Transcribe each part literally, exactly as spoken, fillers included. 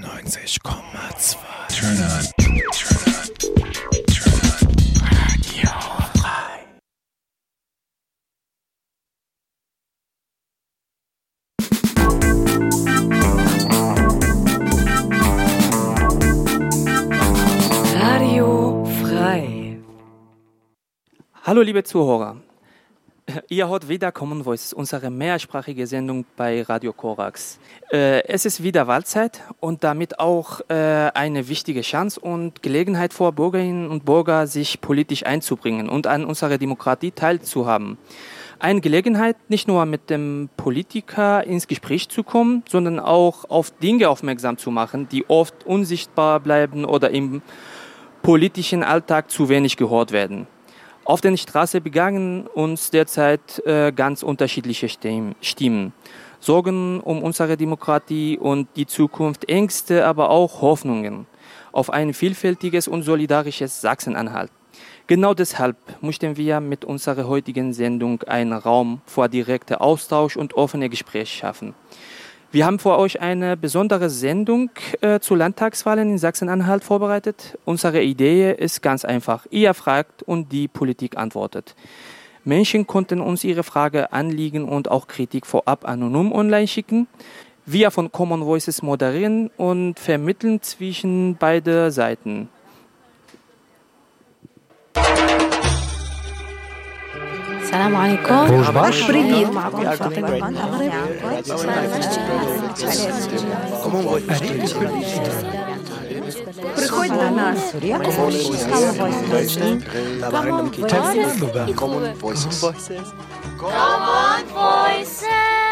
neunundneunzig Komma zwei. Turn on. Turn on. Turn on. Radio frei. Radio frei. Hallo liebe Zuhörer. Ihr hört wieder Common Voices, unsere mehrsprachige Sendung bei Radio Korax. Äh, es ist wieder Wahlzeit und damit auch äh, eine wichtige Chance und Gelegenheit für Bürgerinnen und Bürger, sich politisch einzubringen und an unserer Demokratie teilzuhaben. Eine Gelegenheit, nicht nur mit dem Politiker ins Gespräch zu kommen, sondern auch auf Dinge aufmerksam zu machen, die oft unsichtbar bleiben oder im politischen Alltag zu wenig gehört werden. Auf der Straße begegnen uns derzeit äh, ganz unterschiedliche Stimmen. Sorgen um unsere Demokratie und die Zukunft, Ängste, aber auch Hoffnungen auf ein vielfältiges und solidarisches Sachsen-Anhalt. Genau deshalb möchten wir mit unserer heutigen Sendung einen Raum für direkten Austausch und offene Gespräche schaffen. Wir haben für euch eine besondere Sendung äh, zu Landtagswahlen in Sachsen-Anhalt vorbereitet. Unsere Idee ist ganz einfach. Ihr fragt und die Politik antwortet. Menschen konnten uns ihre Frage, Anliegen und auch Kritik vorab anonym online schicken. Wir von Common Voices moderieren und vermitteln zwischen beide Seiten. السلام عليكم. Привіт. Приходь до нас. Common Voices. Common Voices.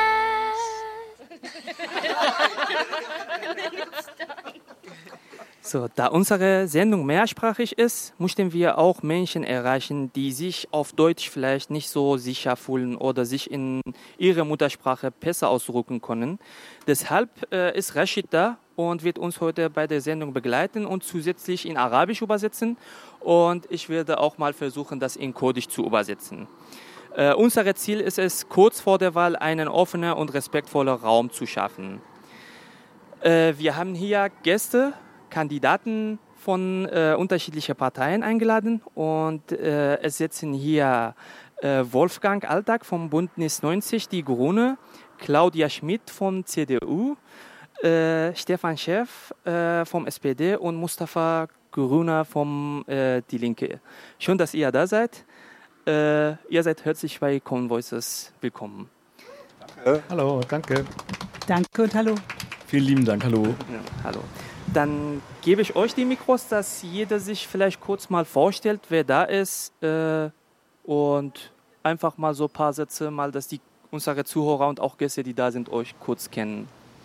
So, da unsere Sendung mehrsprachig ist, möchten wir auch Menschen erreichen, die sich auf Deutsch vielleicht nicht so sicher fühlen oder sich in ihrer Muttersprache besser ausdrücken können. Deshalb äh, ist Rashid da und wird uns heute bei der Sendung begleiten und zusätzlich in Arabisch übersetzen. Und ich werde auch mal versuchen, das in Kurdisch zu übersetzen. Äh, unser Ziel ist es, kurz vor der Wahl einen offenen und respektvollen Raum zu schaffen. Äh, wir haben hier Gäste, Kandidaten von äh, unterschiedlichen Parteien eingeladen und äh, es sitzen hier äh, Wolfgang Altag vom Bündnis neunzig, die Grüne, Claudia Schmidt vom C D U, äh, Stefan Schäff äh, vom S P D und Mustafa Grüner vom äh, Die Linke. Schön, dass ihr da seid. Äh, ihr seid herzlich bei Common Voices willkommen. Danke. Hallo, danke. Danke und hallo. Vielen lieben Dank, hallo. Ja, hallo. Dann gebe ich euch die Mikros, dass jeder sich vielleicht kurz mal vorstellt, wer da ist äh, und einfach mal so ein paar Sätze, mal, dass die unsere Zuhörer und auch Gäste, die da sind, euch kurz kennen.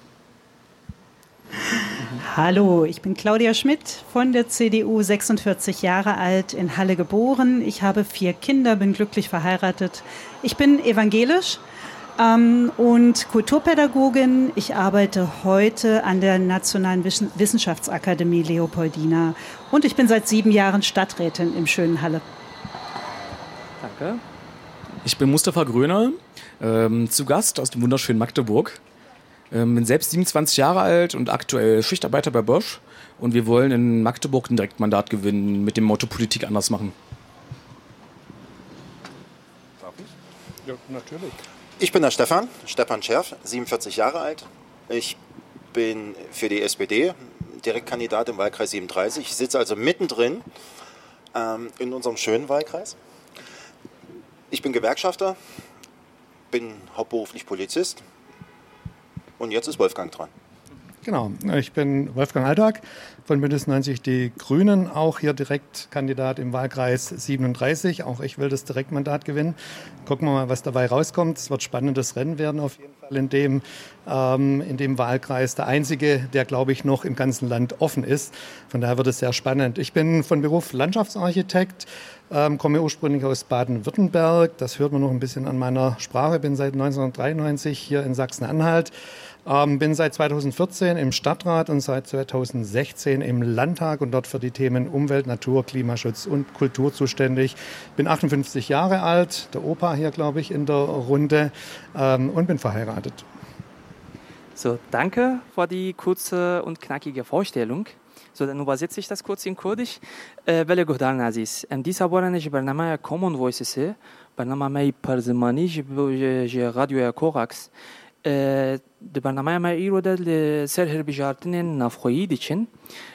Hallo, ich bin Claudia Schmidt von der C D U, sechsundvierzig Jahre alt, in Halle geboren. Ich habe vier Kinder, bin glücklich verheiratet. Ich bin evangelisch. Ähm, und Kulturpädagogin. Ich arbeite heute an der Nationalen Wissenschaftsakademie Leopoldina und ich bin seit sieben Jahren Stadträtin im schönen Halle. Danke. Ich bin Mustafa Gröner, ähm, zu Gast aus dem wunderschönen Magdeburg. Ähm, bin selbst siebenundzwanzig Jahre alt und aktuell Schichtarbeiter bei Bosch. Und wir wollen in Magdeburg ein Direktmandat gewinnen mit dem Motto Politik anders machen. Darf ich? Ja, natürlich. Ich bin der Stefan, Stefan Scherf, siebenundvierzig Jahre alt. Ich bin für die S P D Direktkandidat im Wahlkreis siebenunddreißig. Ich sitze also mittendrin ähm, in unserem schönen Wahlkreis. Ich bin Gewerkschafter, bin hauptberuflich Polizist und jetzt ist Wolfgang dran. Genau, ich bin Wolfgang Altag von Bündnis neunzig Die Grünen, auch hier Direktkandidat im Wahlkreis siebenunddreißig. Auch ich will das Direktmandat gewinnen. Gucken wir mal, was dabei rauskommt. Es wird ein spannendes Rennen werden auf jeden Fall in dem, ähm, in dem Wahlkreis. Der einzige, der, glaube ich, noch im ganzen Land offen ist. Von daher wird es sehr spannend. Ich bin von Beruf Landschaftsarchitekt, ähm, komme ursprünglich aus Baden-Württemberg. Das hört man noch ein bisschen an meiner Sprache. Bin seit neunzehnhundertdreiundneunzig hier in Sachsen-Anhalt. Ähm, bin seit zweitausendvierzehn im Stadtrat und seit zweitausendsechzehn im Landtag und dort für die Themen Umwelt, Natur, Klimaschutz und Kultur zuständig. Bin achtundfünfzig Jahre alt, der Opa hier, glaube ich, in der Runde, ähm, und bin verheiratet. So, danke für die kurze und knackige Vorstellung. So, dann übersetze ich das kurz in Kurdisch. بله گهدار عزیز ام دیسا بارنش برنامه کامون وایسس برنامه می پرزمانی ج رادیو کوراکس د برنامه ما ایرو د سر هر بجارتن نافخویی دیچن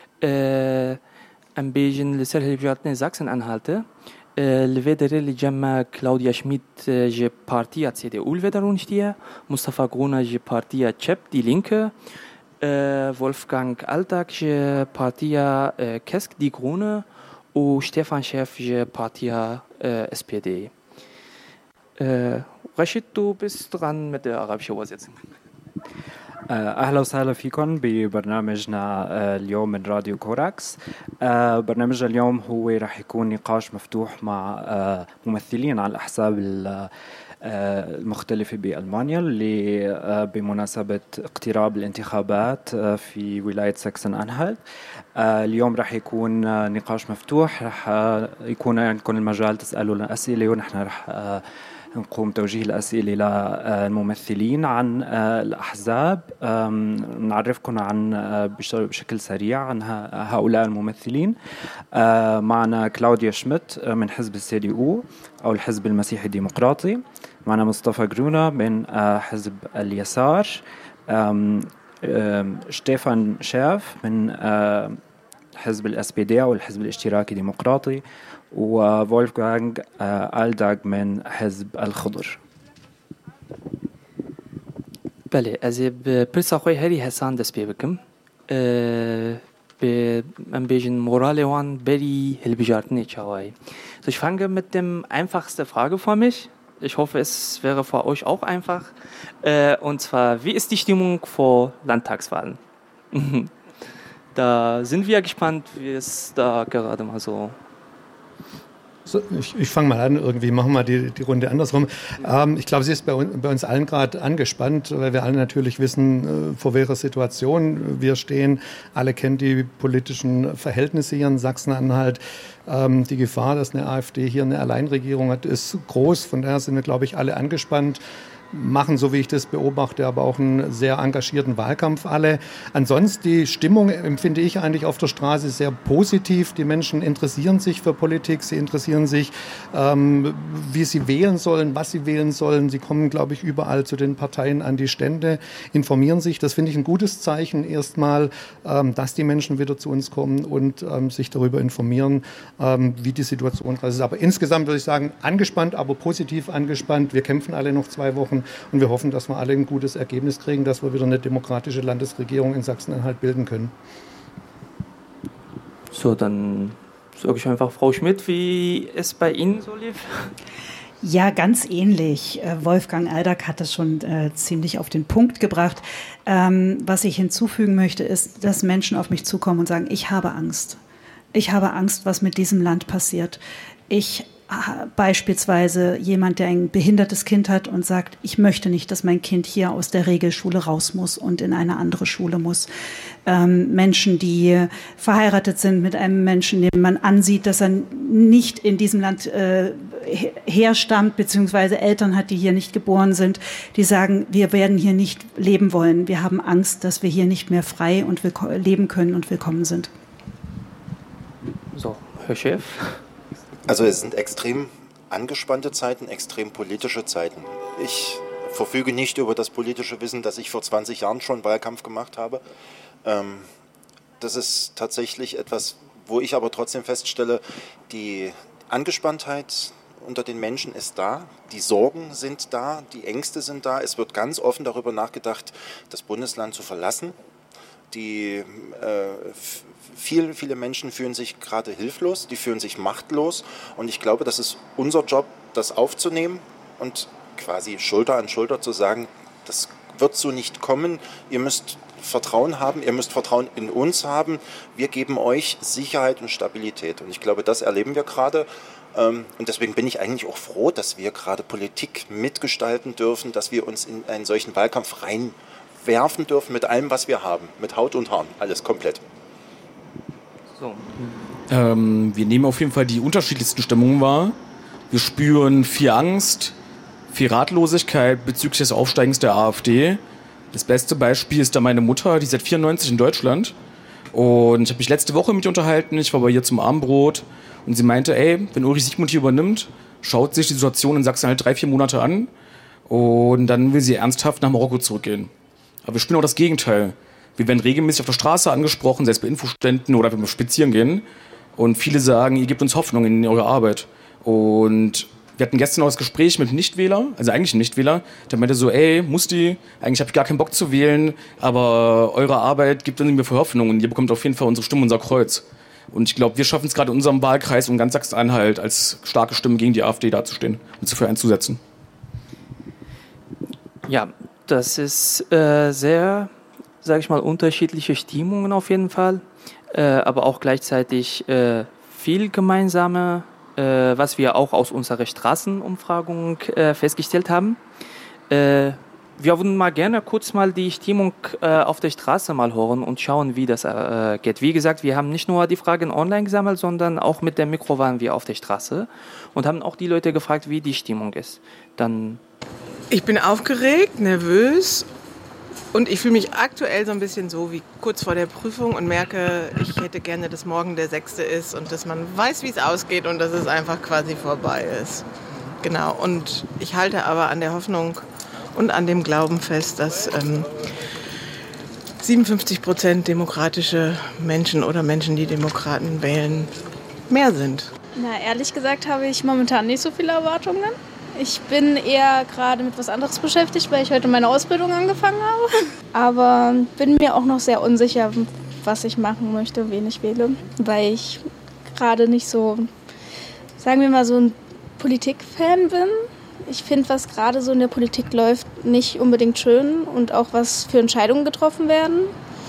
ام بیجن لسر هر بجارتن زاکسن انهالته لویدر لجمع کلاودیا شمیت ج پارتیا سی دی اول ودرونشتیه مصطفی گرونا ج پارتیا چپ دی لینکه Wolfgang Alltag, je Partia äh, Kesk die Grüne und Stefan Schäff, je Partia äh, S P D. Äh, Rashid, du bist dran mit der arabischen Übersetzung. أهلا وسهلا فيكم ببرنامجنا اليوم من راديو كوراكس. برنامجنا اليوم هو راح يكون نقاش مفتوح مع ممثلين عن الأحزاب المختلفة بألمانيا اللي بمناسبة اقتراب الانتخابات في ولاية ساكسن أنهالت. اليوم راح يكون نقاش مفتوح، راح يكون عندكم المجال تسألوا لنا أسئلة ونحن راح نقوم توجيه الأسئلة للممثلين عن الأحزاب، نعرفكم عن بشكل سريع عن هؤلاء الممثلين. معنا كلاوديا شميت من حزب السي دي او أو الحزب المسيحي الديمقراطي، معنا مصطفى جرونا من حزب اليسار، شتيفان شاف من حزب الاس بي دي أو الحزب الاشتراكي الديمقراطي، وولفغانغ آلداغ من حزب الخضر. بله، از پرساخوی هری حسان دست پی بکم. به ein bisschen Morale waren beri helbijartni chawai. So, ich fange mit dem einfachsten Frage vor mich. Ich hoffe, es wäre für euch auch einfach. Äh, und zwar, wie ist die Stimmung vor Landtagswahlen? Da sind wir gespannt, wie es da gerade mal so. So, ich ich fange mal an, irgendwie machen wir die, die Runde andersrum. Ähm, ich glaube, sie ist bei, un, bei uns allen gerade angespannt, weil wir alle natürlich wissen, äh, vor welcher Situation wir stehen. Alle kennen die politischen Verhältnisse hier in Sachsen-Anhalt. Ähm, die Gefahr, dass eine AfD hier eine Alleinregierung hat, ist groß. Von daher sind wir, glaube ich, alle angespannt. Machen, so wie ich das beobachte, aber auch einen sehr engagierten Wahlkampf alle. Ansonsten die Stimmung empfinde ich eigentlich auf der Straße sehr positiv. Die Menschen interessieren sich für Politik, sie interessieren sich, ähm, wie sie wählen sollen, was sie wählen sollen. Sie kommen, glaube ich, überall zu den Parteien an die Stände, informieren sich. Das finde ich ein gutes Zeichen erstmal, ähm, dass die Menschen wieder zu uns kommen und ähm, sich darüber informieren, ähm, wie die Situation ist. Aber insgesamt würde ich sagen, angespannt, aber positiv angespannt. Wir kämpfen alle noch zwei Wochen. Und wir hoffen, dass wir alle ein gutes Ergebnis kriegen, dass wir wieder eine demokratische Landesregierung in Sachsen-Anhalt bilden können. So, dann sage ich einfach Frau Schmidt, wie es bei Ihnen so lief. Ja, ganz ähnlich. Wolfgang Aldag hat das schon äh, ziemlich auf den Punkt gebracht. Ähm, was ich hinzufügen möchte, ist, dass Menschen auf mich zukommen und sagen, ich habe Angst. Ich habe Angst, was mit diesem Land passiert. Ich Beispielsweise jemand, der ein behindertes Kind hat und sagt, ich möchte nicht, dass mein Kind hier aus der Regelschule raus muss und in eine andere Schule muss. Ähm, Menschen, die verheiratet sind mit einem Menschen, dem man ansieht, dass er nicht in diesem Land äh, herstammt, beziehungsweise Eltern hat, die hier nicht geboren sind, die sagen, wir werden hier nicht leben wollen. Wir haben Angst, dass wir hier nicht mehr frei und leben können und willkommen sind. So, Herr Chef. Also es sind extrem angespannte Zeiten, extrem politische Zeiten. Ich verfüge nicht über das politische Wissen, das ich vor zwanzig Jahren schon Wahlkampf gemacht habe. Ähm, das ist tatsächlich etwas, wo ich aber trotzdem feststelle, die Angespanntheit unter den Menschen ist da, die Sorgen sind da, die Ängste sind da. Es wird ganz offen darüber nachgedacht, das Bundesland zu verlassen. Die äh, viele, viele Menschen fühlen sich gerade hilflos, die fühlen sich machtlos und ich glaube, das ist unser Job, das aufzunehmen und quasi Schulter an Schulter zu sagen, das wird so nicht kommen, ihr müsst Vertrauen haben, ihr müsst Vertrauen in uns haben, wir geben euch Sicherheit und Stabilität und ich glaube, das erleben wir gerade ähm, und deswegen bin ich eigentlich auch froh, dass wir gerade Politik mitgestalten dürfen, dass wir uns in einen solchen Wahlkampf rein werfen dürfen mit allem, was wir haben, mit Haut und Haaren, alles komplett. So. Ähm, wir nehmen auf jeden Fall die unterschiedlichsten Stimmungen wahr. Wir spüren viel Angst, viel Ratlosigkeit bezüglich des Aufsteigens der AfD. Das beste Beispiel ist da meine Mutter, die ist seit vierundneunzig in Deutschland. Und ich habe mich letzte Woche mit ihr unterhalten. Ich war bei ihr zum Abendbrot. Und sie meinte, ey, wenn Ulrich Siegmund hier übernimmt, schaut sich die Situation in Sachsen halt drei, vier Monate an. Und dann will sie ernsthaft nach Marokko zurückgehen. Aber wir spüren auch das Gegenteil. Wir werden regelmäßig auf der Straße angesprochen, selbst bei Infoständen oder wenn wir spazieren gehen. Und viele sagen, ihr gebt uns Hoffnung in eure Arbeit. Und wir hatten gestern auch das Gespräch mit einem Nichtwähler, also eigentlich einem Nichtwähler, der meinte so, ey, Musti, eigentlich habe ich gar keinen Bock zu wählen, aber eure Arbeit gibt uns mir für Hoffnung und ihr bekommt auf jeden Fall unsere Stimme, unser Kreuz. Und ich glaube, wir schaffen es gerade in unserem Wahlkreis und ganz Sachsen-Anhalt als starke Stimme gegen die AfD dazustehen und sich für einzusetzen. Ja, das ist äh, sehr, sage ich mal, unterschiedliche Stimmungen auf jeden Fall, äh, aber auch gleichzeitig äh, viel gemeinsame, äh, was wir auch aus unserer Straßenumfragung äh, festgestellt haben. Äh, wir würden mal gerne kurz mal die Stimmung äh, auf der Straße mal hören und schauen, wie das äh, geht. Wie gesagt, wir haben nicht nur die Fragen online gesammelt, sondern auch mit dem Mikro waren wir auf der Straße und haben auch die Leute gefragt, wie die Stimmung ist. Dann Ich bin aufgeregt, nervös und ich fühle mich aktuell so ein bisschen so wie kurz vor der Prüfung und merke, ich hätte gerne, dass morgen der sechste ist und dass man weiß, wie es ausgeht und dass es einfach quasi vorbei ist. Genau, und ich halte aber an der Hoffnung und an dem Glauben fest, dass ähm, siebenundfünfzig Prozent demokratische Menschen oder Menschen, die Demokraten wählen, mehr sind. Na, ehrlich gesagt habe ich momentan nicht so viele Erwartungen. Ich bin eher gerade mit was anderes beschäftigt, weil ich heute meine Ausbildung angefangen habe. Aber bin mir auch noch sehr unsicher, was ich machen möchte, wen ich wähle. Weil ich gerade nicht so, sagen wir mal, so ein Politikfan bin. Ich finde, was gerade so in der Politik läuft, nicht unbedingt schön und auch was für Entscheidungen getroffen werden.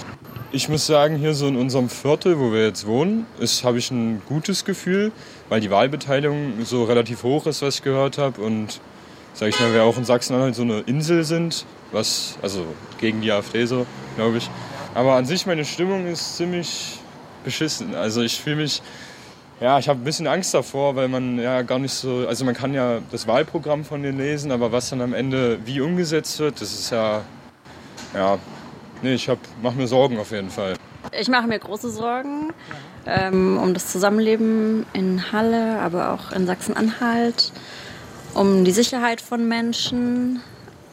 Ich muss sagen, hier so in unserem Viertel, wo wir jetzt wohnen, habe ich ein gutes Gefühl, weil die Wahlbeteiligung so relativ hoch ist, was ich gehört habe. Und sag ich mal, wir auch in Sachsen-Anhalt so eine Insel sind, was, also gegen die AfD so, glaube ich. Aber an sich, meine Stimmung ist ziemlich beschissen. Also ich fühle mich, ja, ich habe ein bisschen Angst davor, weil man ja gar nicht so, also man kann ja das Wahlprogramm von denen lesen, aber was dann am Ende wie umgesetzt wird, das ist ja, ja, nee, ich mache mir Sorgen auf jeden Fall. Ich mache mir große Sorgen ähm, um das Zusammenleben in Halle, aber auch in Sachsen-Anhalt, um die Sicherheit von Menschen,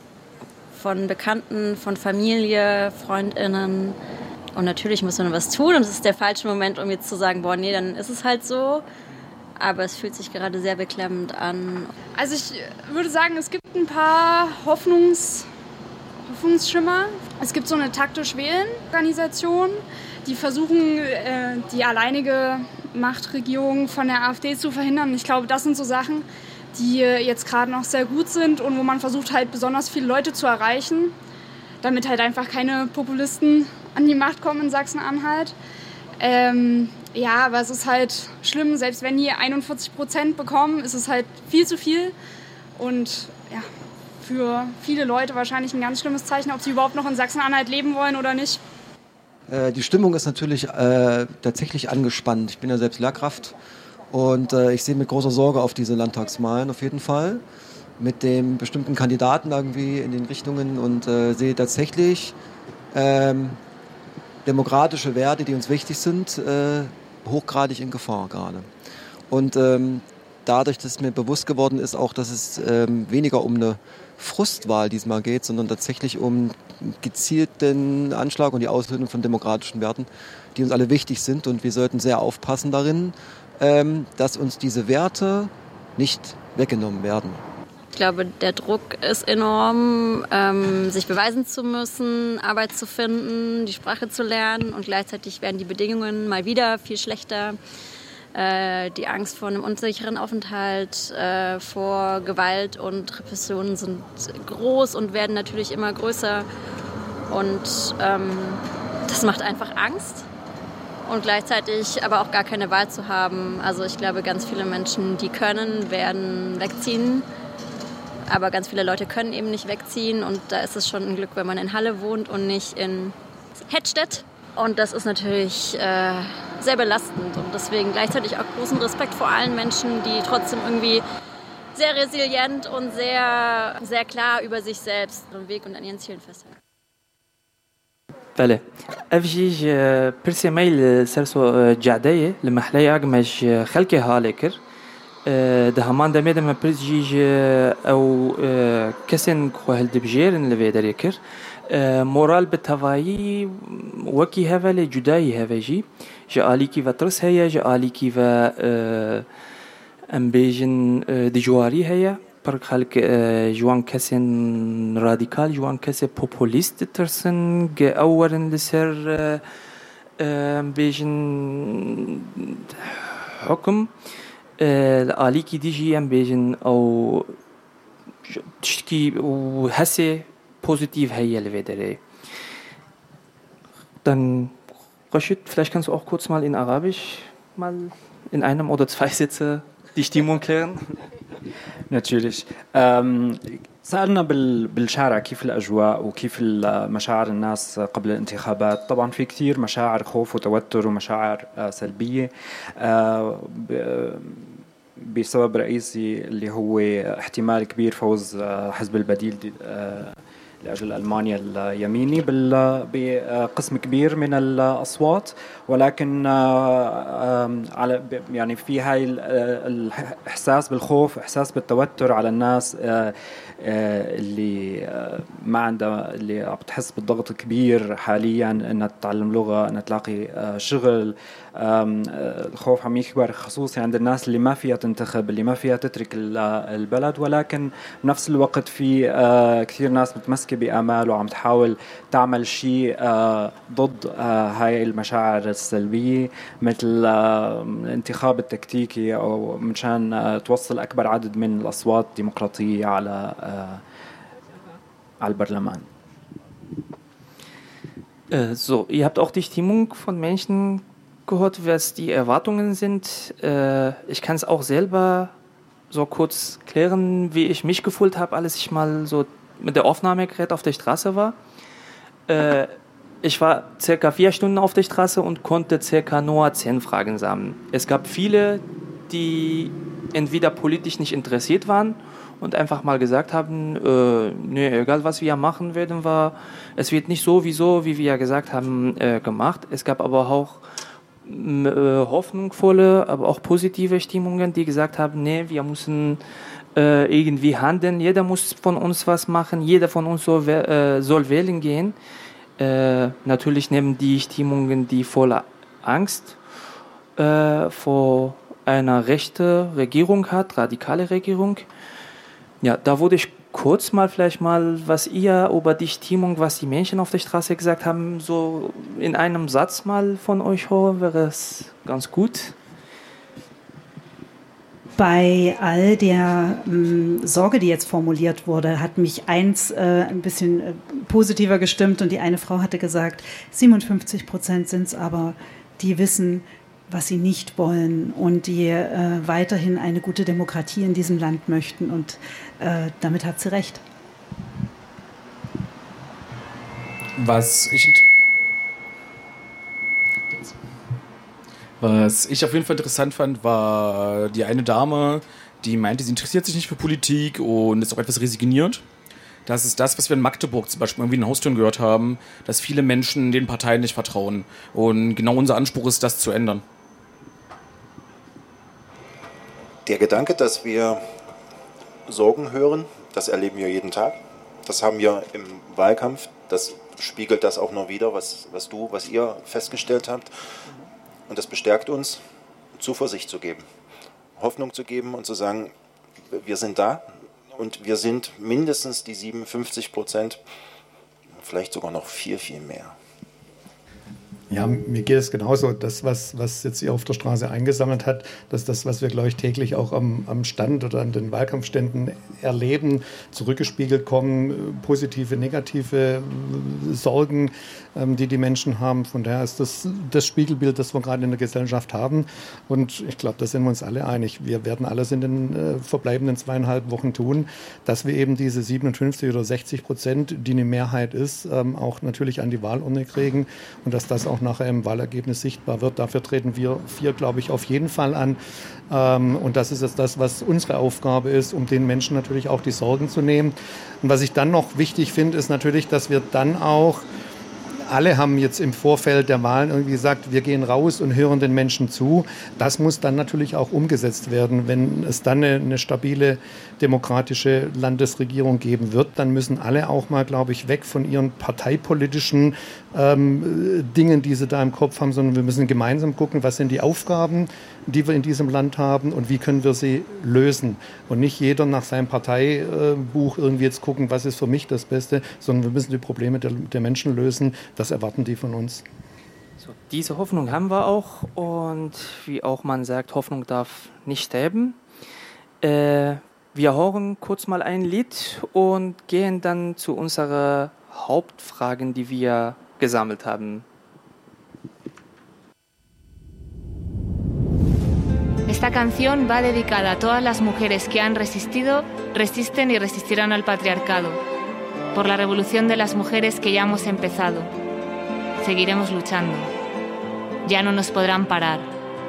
von Bekannten, von Familie, FreundInnen. Und natürlich muss man was tun und es ist der falsche Moment, um jetzt zu sagen, boah, nee, dann ist es halt so. Aber es fühlt sich gerade sehr beklemmend an. Also ich würde sagen, es gibt ein paar Hoffnungs Hoffnungsschimmer. Es gibt so eine Taktisch-Wählen-Organisation, die versuchen, die alleinige Machtregierung von der AfD zu verhindern. Ich glaube, das sind so Sachen, die jetzt gerade noch sehr gut sind und wo man versucht, halt besonders viele Leute zu erreichen, damit halt einfach keine Populisten an die Macht kommen in Sachsen-Anhalt. Ähm, ja, aber es ist halt schlimm, selbst wenn die einundvierzig Prozent bekommen, ist es halt viel zu viel und ja, für viele Leute wahrscheinlich ein ganz schlimmes Zeichen, ob sie überhaupt noch in Sachsen-Anhalt leben wollen oder nicht. Äh, die Stimmung ist natürlich äh, tatsächlich angespannt. Ich bin ja selbst Lehrkraft und äh, ich sehe mit großer Sorge auf diese Landtagswahlen auf jeden Fall. Mit dem bestimmten Kandidaten irgendwie in den Richtungen und äh, sehe tatsächlich ähm, demokratische Werte, die uns wichtig sind, äh, hochgradig in Gefahr gerade. Und ähm, dadurch, dass mir bewusst geworden ist, auch, dass es ähm, weniger um eine Frustwahl diesmal geht, sondern tatsächlich um gezielten Anschlag und die Aushöhlung von demokratischen Werten, die uns alle wichtig sind. Und wir sollten sehr aufpassen darin, ähm, dass uns diese Werte nicht weggenommen werden. Ich glaube, der Druck ist enorm, ähm, sich beweisen zu müssen, Arbeit zu finden, die Sprache zu lernen und gleichzeitig werden die Bedingungen mal wieder viel schlechter. Äh, die Angst vor einem unsicheren Aufenthalt, äh, vor Gewalt und Repressionen sind groß und werden natürlich immer größer und ähm, das macht einfach Angst. Und gleichzeitig aber auch gar keine Wahl zu haben. Also ich glaube, ganz viele Menschen, die können, werden wegziehen. Aber ganz viele Leute können eben nicht wegziehen und da ist es schon ein Glück, wenn man in Halle wohnt und nicht in Hettstedt. Und das ist natürlich äh, sehr belastend und deswegen gleichzeitig auch großen Respekt vor allen Menschen, die trotzdem irgendwie sehr resilient und sehr, sehr klar über sich selbst den Weg und an ihren Zielen festhalten. بله افجيج برسي ميل سرسو جعدية لمحلية اقمش خلقي هالكر ده همان دميدا ما برسجيج او كسن كوهل دبجيرن لفيدر يكر مورال بتهوایی وکی هفله جدایی هفجی جالی کی و ترس هیا جالی کی و امبیجن دیجواری هیا پر خلق جوان کسین رادیکال جوان کسی پوپولیست ترسن ج اورن لسر امبیجن حکم علی کی دیجی امبیجن او تشکی و هسه positiv hier Levedere. Dann Rashid, vielleicht kannst du auch kurz mal in Arabisch mal in einem oder zwei Sätze die Stimmung klären. Natürlich. سألنا بالشارع كيف الأجواء وكيف مشاعر الناس قبل الانتخابات. طبعا في كثير مشاعر خوف وتوتر ومشاعر سلبية بسبب رئيسي اللي هو احتمال كبير فوز حزب البديل لأجل ألمانيا اليميني بقسم كبير من الأصوات، ولكن على يعني في هاي الإحساس بالخوف، إحساس بالتوتر على الناس اللي ما عندها، اللي عم بتحس بالضغط الكبير حاليا انها تتعلم لغة، انها تلاقي شغل. الخوف عم يكبر خصوصي عند الناس اللي ما فيها تنتخب، اللي ما فيها تترك البلد، ولكن بنفس الوقت في كثير ناس متمسكة بآمال وعم تحاول تعمل شيء ضد هاي المشاعر السلبية، مثل الانتخاب التكتيكي أو مشان توصل أكبر عدد من الأصوات الديمقراطية على على البرلمان. So, ihr habt auch die Stimmung von Menschen gehört, was die Erwartungen sind. Ich kann es auch selber so kurz klären, wie ich mich gefühlt habe, als ich mal so mit der Aufnahmegerät auf der Straße war. Ich war circa vier Stunden auf der Straße und konnte circa nur zehn Fragen sammeln. Es gab viele, die entweder politisch nicht interessiert waren und einfach mal gesagt haben, äh, nee, egal was wir machen werden, war, es wird nicht so, wieso, wie wir ja gesagt haben, äh, gemacht. Es gab aber auch äh, hoffnungsvolle, aber auch positive Stimmungen, die gesagt haben, nee, wir müssen äh, irgendwie handeln, jeder muss von uns was machen, jeder von uns soll, äh, soll wählen gehen. Äh, natürlich nehmen die Stimmungen, die voller Angst äh, vor einer rechten Regierung hat, radikale Regierung. Ja, da würde ich kurz mal vielleicht mal, was ihr über die Stimmung, was die Menschen auf der Straße gesagt haben, so in einem Satz mal von euch hören, wäre es ganz gut. Bei all der ähm, Sorge, die jetzt formuliert wurde, hat mich eins äh, ein bisschen äh, positiver gestimmt, und die eine Frau hatte gesagt, siebenundfünfzig Prozent sind es aber, die wissen, was sie nicht wollen und die äh, weiterhin eine gute Demokratie in diesem Land möchten, und äh, damit hat sie recht. Was ich, was ich auf jeden Fall interessant fand, war die eine Dame, die meinte, sie interessiert sich nicht für Politik und ist auch etwas resigniert. Das ist das, was wir in Magdeburg zum Beispiel irgendwie in den Haustüren gehört haben, dass viele Menschen den Parteien nicht vertrauen. Und genau unser Anspruch ist, das zu ändern. Der Gedanke, dass wir Sorgen hören, das erleben wir jeden Tag. Das haben wir im Wahlkampf. Das spiegelt das auch noch wider, was, was du, was ihr festgestellt habt. Und das bestärkt uns, Zuversicht zu geben, Hoffnung zu geben und zu sagen, wir sind da und wir sind mindestens die siebenundfünfzig Prozent, vielleicht sogar noch viel, viel mehr. Ja, mir geht es genauso. Das, was, was jetzt hier auf der Straße eingesammelt hat, das ist das, was wir, glaube ich, täglich auch am, am Stand oder an den Wahlkampfständen erleben, zurückgespiegelt kommen, positive, negative Sorgen, ähm, die die Menschen haben. Von daher ist das das Spiegelbild, das wir gerade in der Gesellschaft haben. Und ich glaube, da sind wir uns alle einig. Wir werden alles in den äh, verbleibenden zweieinhalb Wochen tun, dass wir eben diese siebenundfünfzig oder sechzig Prozent, die eine Mehrheit ist, ähm, auch natürlich an die Wahlurne kriegen und dass das auch nachher im Wahlergebnis sichtbar wird. Dafür treten wir vier, glaube ich, auf jeden Fall an. Ähm, und das ist jetzt das, was unsere Aufgabe ist, um den Menschen natürlich auch die Sorgen zu nehmen. Und was ich dann noch wichtig finde, ist natürlich, dass wir dann auch alle haben jetzt im Vorfeld der Wahlen irgendwie gesagt, wir gehen raus und hören den Menschen zu. Das muss dann natürlich auch umgesetzt werden. Wenn es dann eine, eine stabile demokratische Landesregierung geben wird, dann müssen alle auch mal, glaube ich, weg von ihren parteipolitischen ähm, Dingen, die sie da im Kopf haben, sondern wir müssen gemeinsam gucken, was sind die Aufgaben, die wir in diesem Land haben und wie können wir sie lösen. Und nicht jeder nach seinem Parteibuch irgendwie jetzt gucken, was ist für mich das Beste, sondern wir müssen die Probleme der, der Menschen lösen. Das erwarten die von uns. So, diese Hoffnung haben wir auch und wie auch man sagt, Hoffnung darf nicht sterben. Äh, wir hören kurz mal ein Lied und gehen dann zu unseren Hauptfragen, die wir gesammelt haben. Esta canción va dedicada a todas las mujeres que han resistido, resisten y resistirán al patriarcado. Por la revolución de las mujeres que ya hemos empezado. Seguiremos luchando. Ya no nos podrán parar.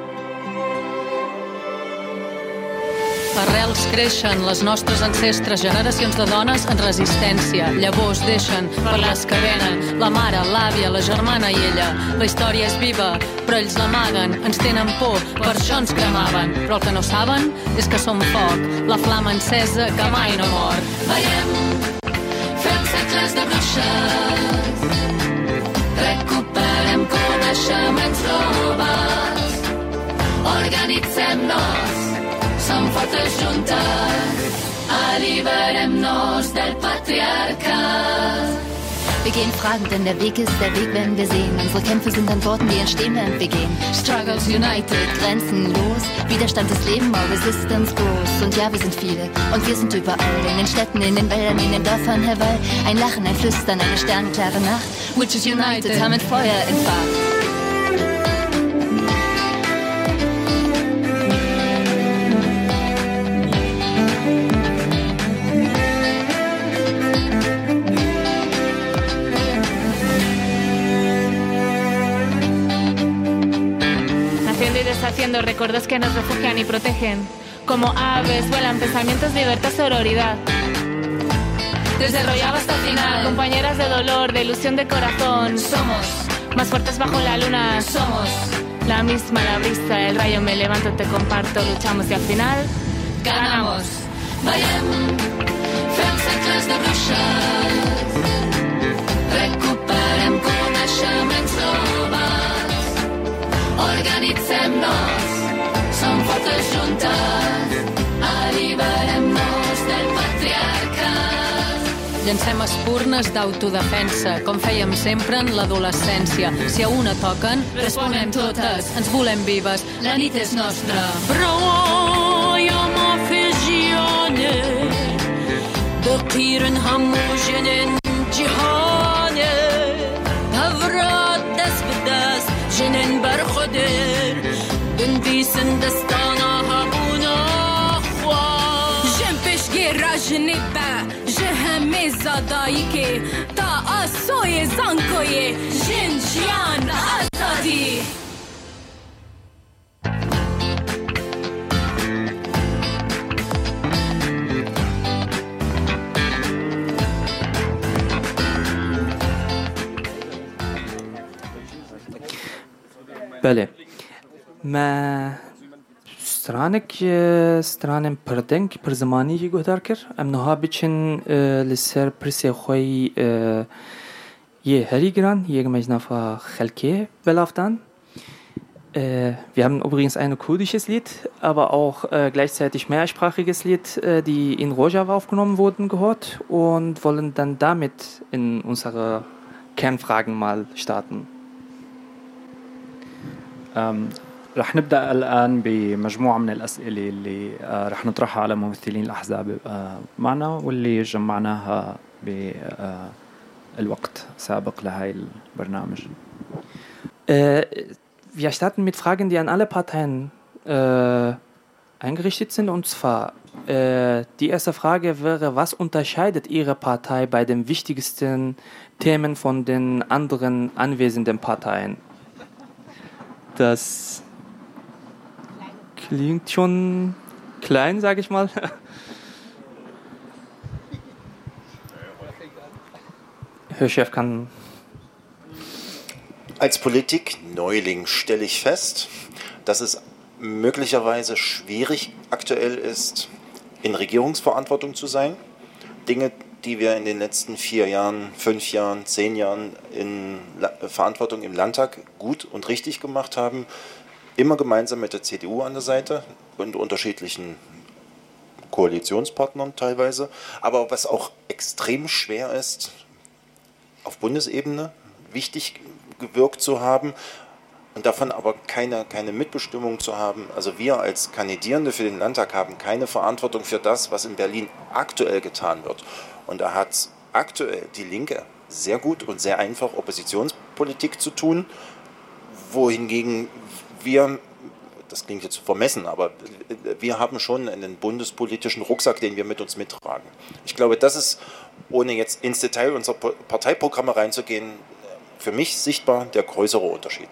Arrels creixen les nostres ancestres, generacions de dones en resistència. Llavors deixen per les que venen, la mare, l'àvia, la germana i ella. La història és viva, però ells l'amaguen, ens tenen por, per això ens cremaven. Però el que no saben és que som foc, la flama encesa que mai no mor. Veiem, fem cercles de bruixes, recuperem coneixements robats, organitzem-nos, som fortes juntes, alliberem-nos del patriarcat. Wir gehen fragend, denn der Weg ist der Weg, wenn wir sehen. Unsere Kämpfe sind Antworten, die entstehen, während wir gehen. Struggles united, grenzenlos. Widerstand ist Leben, our resistance grows. Und ja, wir sind viele und wir sind überall. In den Städten, in den Wäldern, in den Dörfern, Herrwall. Ein Lachen, ein Flüstern, eine sternenklare Nacht. Witches united, haben mit Feuer entfacht. Haciendo recuerdos que nos refugian y protegen. Como aves vuelan pensamientos, libertad, sororidad. Desde Rojava hasta el final. Compañeras de dolor, de ilusión de corazón. Somos más fuertes bajo la luna. Somos la misma, la brisa, el rayo, me levanto, te comparto. Luchamos y al final ganamos. Veiem, fem cercles de bruixes, recuperem coneixements robats, organitzem-nos, som fortes juntes, alliberem-nos del patriarcat. Llancem espurnes d'autodefensa, com fèiem sempre en l'adolescència. Si a una toquen, responem totes, ens volem vives, la nit és nostra. Brوایا ما فجیانه بقیرن همو جنن جهانه هورات دست به دست جنن بر خودر بنویسن دستانا همونا خواه جن پشگی راجنی با جهمی زادایی که تا آسوی زنکوی جن جیان آزادی بله ما سترانك سترانم پردنگ پر زمانی گهدار کر ام نها بچن لسر پرسی خوی je هری گران je مجنفا خلکه بلافتان. Wir haben übrigens ein kurdisches Lied, aber auch äh, gleichzeitig mehrsprachiges Lied, äh, die in Rojava aufgenommen wurden, gehört und wollen dann damit in unsere Kernfragen mal starten. رح نبدأ الآن بمجموعة من الأسئلة اللي رح نطرحها على ممثلين الأحزاب معنا واللي جمعناها بالوقت سابق لهاي البرنامج. Wir starten mit Fragen, die an alle Parteien äh, eingerichtet sind. Und zwar, äh, die erste Frage wäre, was unterscheidet Ihre Partei bei den wichtigsten Themen von den anderen anwesenden Parteien? Das klingt schon klein, sage ich mal. Herr Chef kann... Als Politikneuling stelle ich fest, dass es möglicherweise schwierig aktuell ist, in Regierungsverantwortung zu sein. Dinge, die wir in den letzten vier Jahren, fünf Jahren, zehn Jahren in La- Verantwortung im Landtag gut und richtig gemacht haben, immer gemeinsam mit der C D U an der Seite und unterschiedlichen Koalitionspartnern teilweise. Aber was auch extrem schwer ist, auf Bundesebene wichtig gewirkt zu haben und davon aber keine, keine Mitbestimmung zu haben. Also wir als Kandidierende für den Landtag haben keine Verantwortung für das, was in Berlin aktuell getan wird. Und da hat aktuell die Linke sehr gut und sehr einfach Oppositionspolitik zu tun, wohingegen wir, das klingt jetzt vermessen, aber wir haben schon einen bundespolitischen Rucksack, den wir mit uns mittragen. Ich glaube, das ist, ohne jetzt ins Detail unserer Parteiprogramme reinzugehen, für mich sichtbar der größere Unterschied.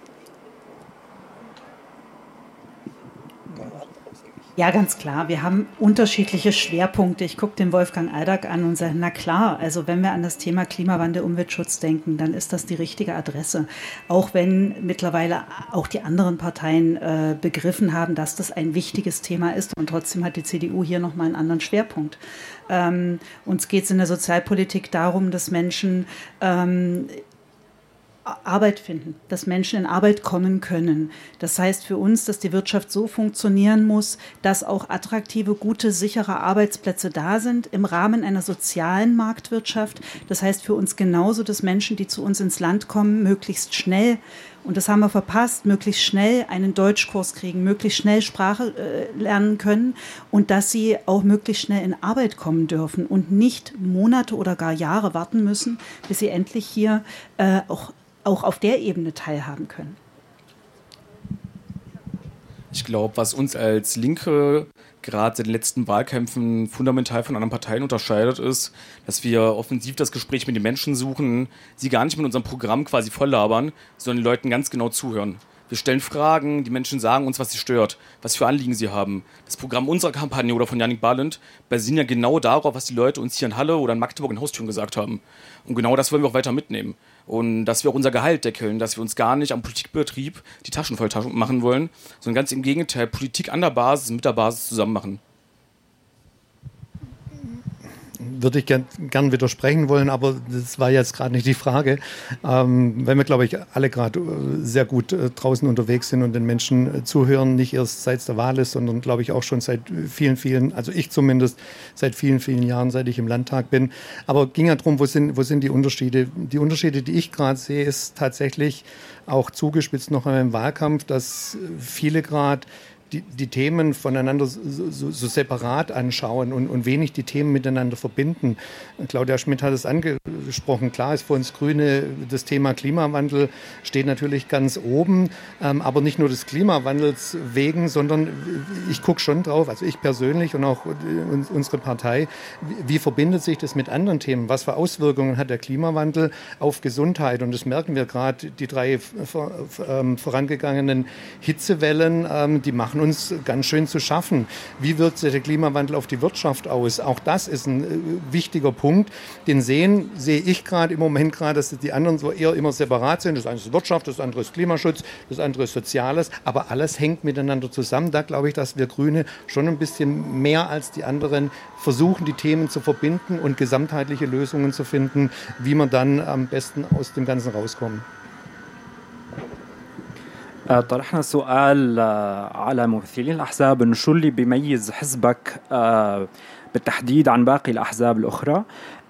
Ja, ganz klar. Wir haben unterschiedliche Schwerpunkte. Ich gucke den Wolfgang Aldag an und sage, na klar, also wenn wir an das Thema Klimawandel, Umweltschutz denken, dann ist das die richtige Adresse. Auch wenn mittlerweile auch die anderen Parteien äh, begriffen haben, dass das ein wichtiges Thema ist. Und trotzdem hat die C D U hier nochmal einen anderen Schwerpunkt. Ähm, uns geht es in der Sozialpolitik darum, dass Menschen ähm, Arbeit finden, dass Menschen in Arbeit kommen können. Das heißt für uns, dass die Wirtschaft so funktionieren muss, dass auch attraktive, gute, sichere Arbeitsplätze da sind im Rahmen einer sozialen Marktwirtschaft. Das heißt für uns genauso, dass Menschen, die zu uns ins Land kommen, möglichst schnell, und das haben wir verpasst, möglichst schnell einen Deutschkurs kriegen, möglichst schnell Sprache äh, lernen können und dass sie auch möglichst schnell in Arbeit kommen dürfen und nicht Monate oder gar Jahre warten müssen, bis sie endlich hier äh, auch auch auf der Ebene teilhaben können. Ich glaube, was uns als Linke gerade in den letzten Wahlkämpfen fundamental von anderen Parteien unterscheidet, ist, dass wir offensiv das Gespräch mit den Menschen suchen, sie gar nicht mit unserem Programm quasi volllabern, sondern den Leuten ganz genau zuhören. Wir stellen Fragen, die Menschen sagen uns, was sie stört, was für Anliegen sie haben. Das Programm unserer Kampagne oder von Jannik Balint basiert ja genau darauf, was die Leute uns hier in Halle oder in Magdeburg in Haustüren gesagt haben. Und genau das wollen wir auch weiter mitnehmen. Und dass wir auch unser Gehalt deckeln, dass wir uns gar nicht am Politikbetrieb die Taschen voll machen wollen, sondern ganz im Gegenteil, Politik an der Basis, mit der Basis zusammen machen. Würde ich gern, gern widersprechen wollen, aber das war jetzt gerade nicht die Frage. Ähm, wenn wir, glaube ich, alle gerade sehr gut äh, draußen unterwegs sind und den Menschen äh, zuhören, nicht erst seit es der Wahl ist, sondern, glaube ich, auch schon seit vielen, vielen, also ich zumindest, seit vielen, vielen Jahren, seit ich im Landtag bin. Aber ging ja darum, wo sind, wo sind die Unterschiede? Die Unterschiede, die ich gerade sehe, ist tatsächlich auch zugespitzt noch in einem Wahlkampf, dass viele gerade Die, die Themen voneinander so, so, so separat anschauen und, und wenig die Themen miteinander verbinden. Claudia Schmidt hat es angesprochen. Klar ist für uns Grüne das Thema Klimawandel steht natürlich ganz oben, ähm, aber nicht nur des Klimawandels wegen, sondern ich gucke schon drauf, also ich persönlich und auch unsere Partei, wie, wie verbindet sich das mit anderen Themen? Was für Auswirkungen hat der Klimawandel auf Gesundheit? Und das merken wir gerade, die drei vor, ähm, vorangegangenen Hitzewellen, ähm, die machen uns ganz schön zu schaffen. Wie wirkt sich der Klimawandel auf die Wirtschaft aus? Auch das ist ein äh, wichtiger Punkt. Den sehen, sehe ich gerade im Moment gerade, dass die anderen so eher immer separat sind. Das eine ist Wirtschaft, das andere ist Klimaschutz, das andere ist Soziales. Aber alles hängt miteinander zusammen. Da glaube ich, dass wir Grüne schon ein bisschen mehr als die anderen versuchen, die Themen zu verbinden und gesamtheitliche Lösungen zu finden, wie wir dann am besten aus dem Ganzen rauskommen. طرحنا سؤال على ممثلين الأحزاب إنه شو اللي بيميز حزبك بالتحديد عن باقي الأحزاب الأخرى.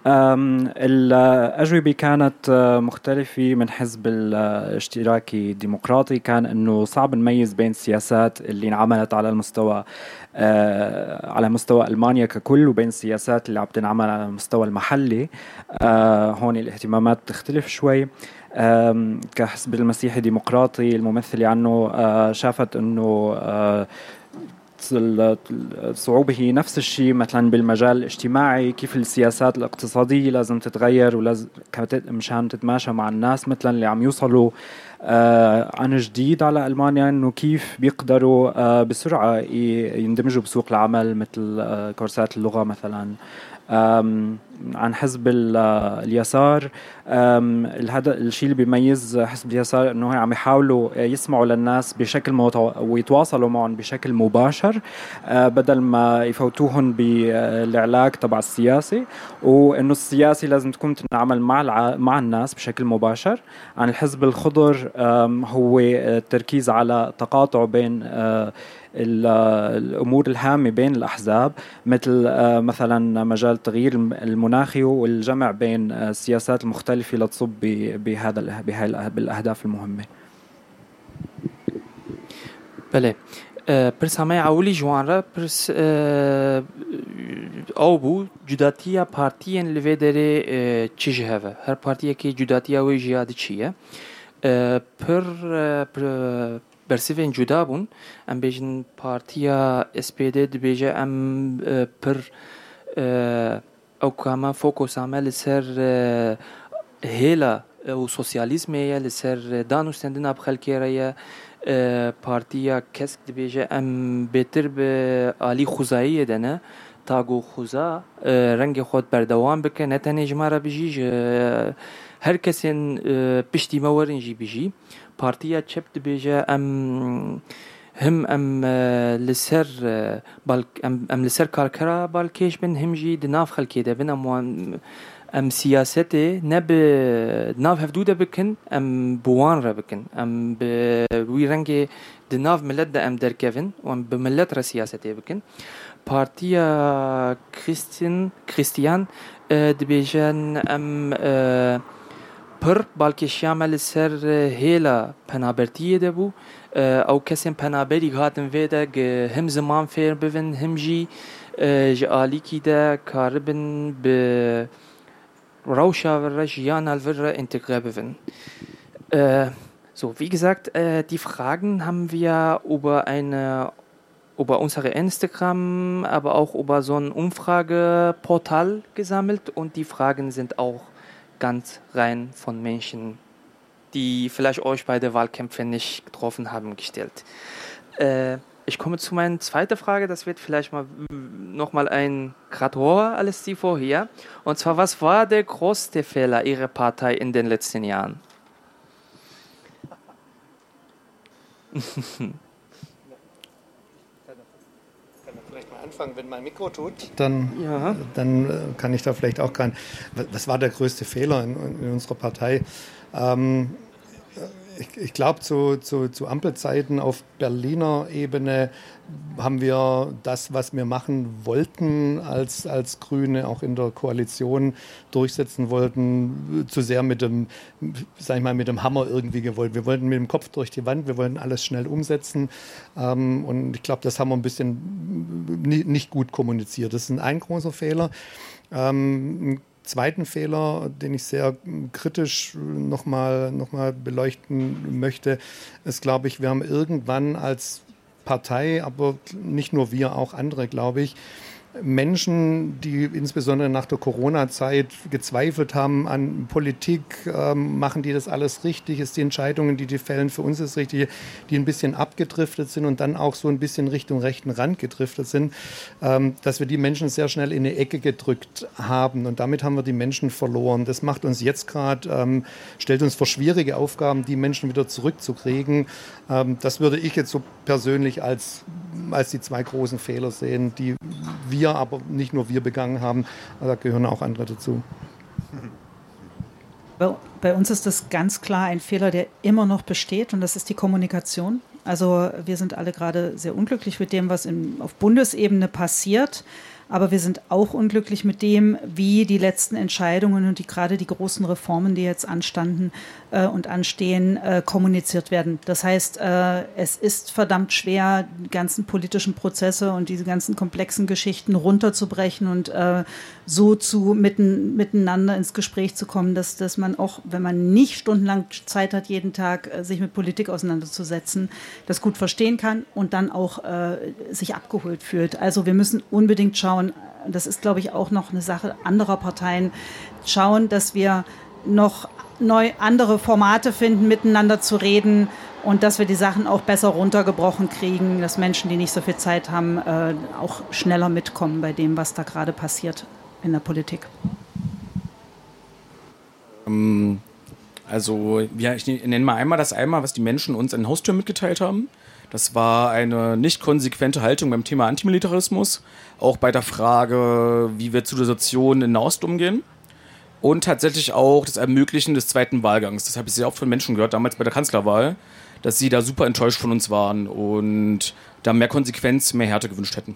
الأجوبة كانت مختلفة. من حزب الاشتراكي الديمقراطي كان إنه صعب نميز بين السياسات اللي انعملت على المستوى على مستوى ألمانيا ككل وبين السياسات اللي عم تنعمل على المستوى المحلي. هون الاهتمامات تختلف شوي. كحزب المسيحي الديمقراطي الممثلة عنه شافت أنه الصعوبة هي نفس الشيء مثلا بالمجال الاجتماعي، كيف السياسات الاقتصادية لازم تتغير ولازم مشان تتماشى مع الناس مثلا اللي عم يوصلوا عن جديد على ألمانيا، أنه كيف بيقدروا بسرعة يندمجوا بسوق العمل مثل كورسات اللغة مثلا. عن حزب اليسار. هذا الشيء اللي بيميز حزب اليسار انه عم يحاولوا يسمعوا للناس بشكل متو... ويتواصلوا معهم بشكل مباشر بدل ما يفوتوهم بالعلاج تبع السياسي، وانه السياسي لازم تكون تنعمل مع الع... مع الناس بشكل مباشر. عن الحزب الخضر هو التركيز على تقاطع بين الأمور الهامة بين الأحزاب، مثل مثلا مجال التغيير المناخي والجمع بين السياسات المختلفة لتصب بهذا بالأهداف المهمة. بله پرس همه اولی جوان را پرس او بو جداتیا پارتیان لوی داره چی جهوه؟ هر پارتیه که جداتیا وی جیاد چیه؟ پر برسیفین جدا بون ام بیجن پارتیا اس پی دی دبیجه ام پر او کاما فوکوس عمل سر هیلا و سوسیالیسم یا لسر دانوستندن اب خلکی ریا پارتیا کسک دبیجه ام بهتر به عالی خوزایی دنه تاگو خوزا رنگ خود بردوام بکن نتنه جماره بجیج هر کسین پشتی مورنجی بجی پارتیا چپ دبیجه ام هم ام لسر بالک ام ام لسر کارکرا بالکیش بن هم جی دناف خلکی ده بن ام ام سیاسته نب ناف هفدوده بکن ام بوان را بکن ام بوی رنگ دناف ملت ده ام در کفن و ام بملت را سیاسته بکن. پارتیا کریستین کریستیان دبیجن ام پر بالکش یامل سر هیلا پنابرتیه ده بو او کسیم پنابری هاتن ویده هم زمان فیر بون هم جی جالی کی ده کاربن به Rauscher Regional wäre integrieren. Äh, so, wie gesagt, äh, die Fragen haben wir über eine, über unsere Instagram, aber auch über so ein Umfrageportal gesammelt und die Fragen sind auch ganz rein von Menschen, die vielleicht euch bei der Wahlkämpfe nicht getroffen haben, gestellt. Äh, Ich komme zu meiner zweiten Frage, das wird vielleicht mal nochmal ein Krator alles die vorher. Und zwar, was war der größte Fehler Ihrer Partei in den letzten Jahren? Vielleicht mal anfangen, wenn mein Mikro tut, dann, ja. dann kann ich da vielleicht auch kein. Was war der größte Fehler in, in unserer Partei? Ähm, Ich, ich glaube, zu, zu, zu Ampelzeiten auf Berliner Ebene haben wir das, was wir machen wollten, als, als Grüne auch in der Koalition durchsetzen wollten, zu sehr mit dem, sag ich mal, mit dem Hammer irgendwie gewollt. Wir wollten mit dem Kopf durch die Wand, wir wollten alles schnell umsetzen. Ähm, und ich glaube, das haben wir ein bisschen nie, nicht gut kommuniziert. Das ist ein großer Fehler. Ähm, Zweiten Fehler, den ich sehr kritisch nochmal noch mal beleuchten möchte, ist, glaube ich, wir haben irgendwann als Partei, aber nicht nur wir, auch andere, glaube ich, Menschen, die insbesondere nach der Corona-Zeit gezweifelt haben an Politik, ähm, machen die das alles richtig, ist die Entscheidungen, die die fällen, für uns ist richtig, die ein bisschen abgedriftet sind und dann auch so ein bisschen Richtung rechten Rand gedriftet sind, ähm, dass wir die Menschen sehr schnell in eine Ecke gedrückt haben und damit haben wir die Menschen verloren. Das macht uns jetzt gerade, ähm, stellt uns vor schwierige Aufgaben, die Menschen wieder zurückzukriegen. Ähm, das würde ich jetzt so persönlich als, als die zwei großen Fehler sehen, die wir Wir, aber nicht nur wir begangen haben, da gehören auch andere dazu. Bei uns ist das ganz klar ein Fehler, der immer noch besteht und das ist die Kommunikation. Also wir sind alle gerade sehr unglücklich mit dem, was in, auf Bundesebene passiert. Aber wir sind auch unglücklich mit dem, wie die letzten Entscheidungen und die, gerade die großen Reformen, die jetzt anstanden äh, und anstehen, äh, kommuniziert werden. Das heißt, äh, es ist verdammt schwer, die ganzen politischen Prozesse und diese ganzen komplexen Geschichten runterzubrechen und äh, so zu mitten, miteinander ins Gespräch zu kommen, dass, dass man auch, wenn man nicht stundenlang Zeit hat, jeden Tag äh, sich mit Politik auseinanderzusetzen, das gut verstehen kann und dann auch äh, sich abgeholt fühlt. Also wir müssen unbedingt schauen, das ist, glaube ich, auch noch eine Sache anderer Parteien, schauen, dass wir noch neu andere Formate finden, miteinander zu reden und dass wir die Sachen auch besser runtergebrochen kriegen, dass Menschen, die nicht so viel Zeit haben, äh, auch schneller mitkommen bei dem, was da gerade passiert. in der Politik? Also, ja, ich nenne mal einmal das einmal, was die Menschen uns in den Haustüren mitgeteilt haben. Das war eine nicht konsequente Haltung beim Thema Antimilitarismus, auch bei der Frage, wie wir zu der Situation in Nahost umgehen. Und tatsächlich auch das Ermöglichen des zweiten Wahlgangs. Das habe ich sehr oft von Menschen gehört, damals bei der Kanzlerwahl, dass sie da super enttäuscht von uns waren und da mehr Konsequenz, mehr Härte gewünscht hätten.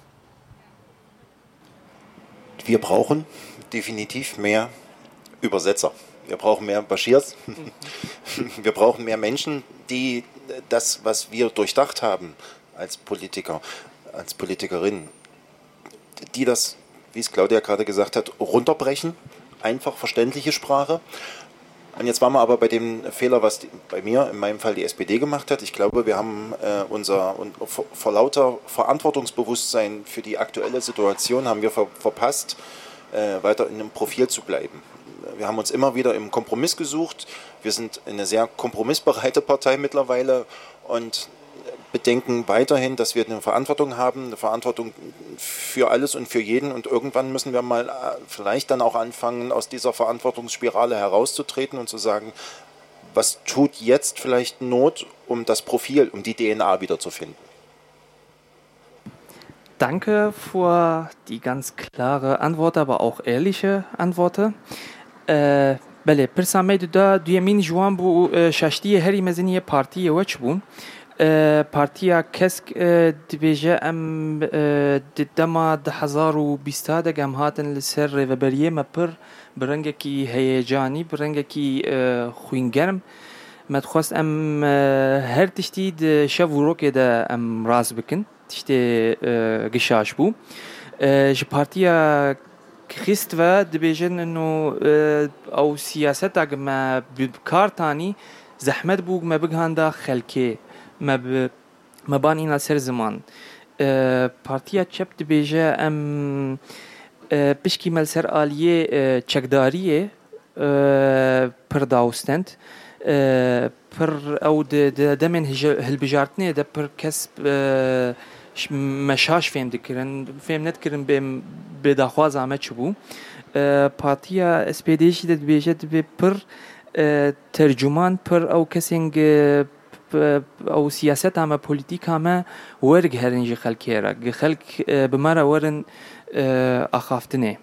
Wir brauchen definitiv mehr Übersetzer. Wir brauchen mehr Bashirs. Wir brauchen mehr Menschen, die das, was wir durchdacht haben als Politiker, als Politikerin, die das, wie es Claudia gerade gesagt hat, runterbrechen. Einfach verständliche Sprache. Und jetzt waren wir aber bei dem Fehler, was die, bei mir, in meinem Fall die S P D gemacht hat. Ich glaube, wir haben äh, unser und vor, vor lauter Verantwortungsbewusstsein für die aktuelle Situation haben wir ver, verpasst, äh, weiter in einem Profil zu bleiben. Wir haben uns immer wieder im Kompromiss gesucht. Wir sind eine sehr kompromissbereite Partei mittlerweile und bedenken weiterhin, dass wir eine Verantwortung haben, eine Verantwortung für alles und für jeden. Und irgendwann müssen wir mal vielleicht dann auch anfangen, aus dieser Verantwortungsspirale herauszutreten und zu sagen, was tut jetzt vielleicht Not, um das Profil, um die D N A wiederzufinden. Danke für die ganz klare Antwort, aber auch ehrliche Antworten. Äh, بله پرسامه دا دویمین جوان بو شاشتی هری مزنی پارتی وچ بون پارتیا کسک دبیجه ام دما ده هزار و بیستا دگم هاتن لسر ریوبریه مپر برنگه کی هیجانی برنگه کی خوینگرم مدخواست ام هر تشتید شو روکه دا ام راز بکن تشتی گشاش بو ج پارتیا خستوا دبیجن انه او سیاست اگه بکارتانی زحمت بوگ ما بگهاندا خلکه ما ب ما بانینا سر زمان پارتیا چپ دبیجه ام بشکی مل سر آلیه چکداریه پر داوستند پر او د دمن هالبجارتنه ده پر کسب مشاش فهم دکرن فهم ندکرن بهم بداخواز آمد چبو پارتیا اس پی دی شد بیشتر به پر ترجمان پر او کسینگ او سیاست همه پلیتیک همه ورگ هرنج خلکی را خلک بمره ورن اخافتنه.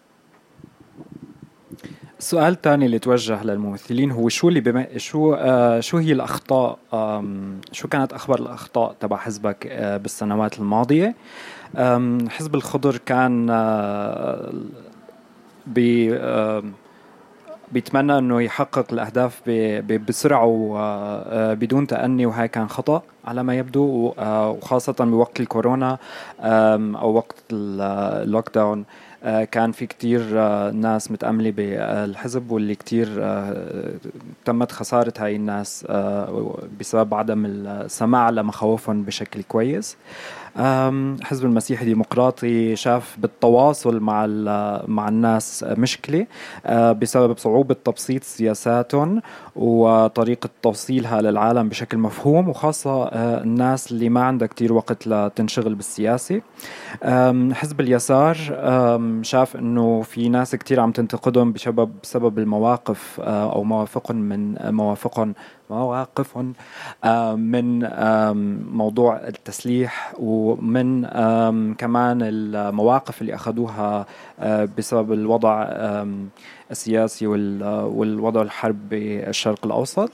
السؤال الثاني اللي توجه للممثلين هو شو اللي بما شو آه شو هي الأخطاء شو كانت أخبار الأخطاء تبع حزبك آه بالسنوات الماضية. حزب الخضر كان آه بي آه بيتمنى انه يحقق الاهداف بسرعه وبدون تأني وهي كان خطأ على ما يبدو وخاصة بوقت الكورونا او وقت اللوك داون كان في كتير ناس متأملة بالحزب واللي كتير تمت خسارة هاي الناس بسبب عدم السماع لمخاوفهم بشكل كويس. حزب المسيحي الديمقراطي شاف بالتواصل مع مع الناس مشكلة بسبب صعوبة تبسيط سياساتهم وطريقة توصيلها للعالم بشكل مفهوم وخاصة الناس اللي ما عندها كتير وقت لتنشغل بالسياسة. حزب اليسار شاف انه في ناس كتير عم تنتقدهم بسبب بسبب المواقف او موافقهم من موافقهم مواقفهم من موضوع التسليح ومن كمان المواقف اللي أخذوها بسبب الوضع السياسي والوضع الحرب بالشرق الأوسط.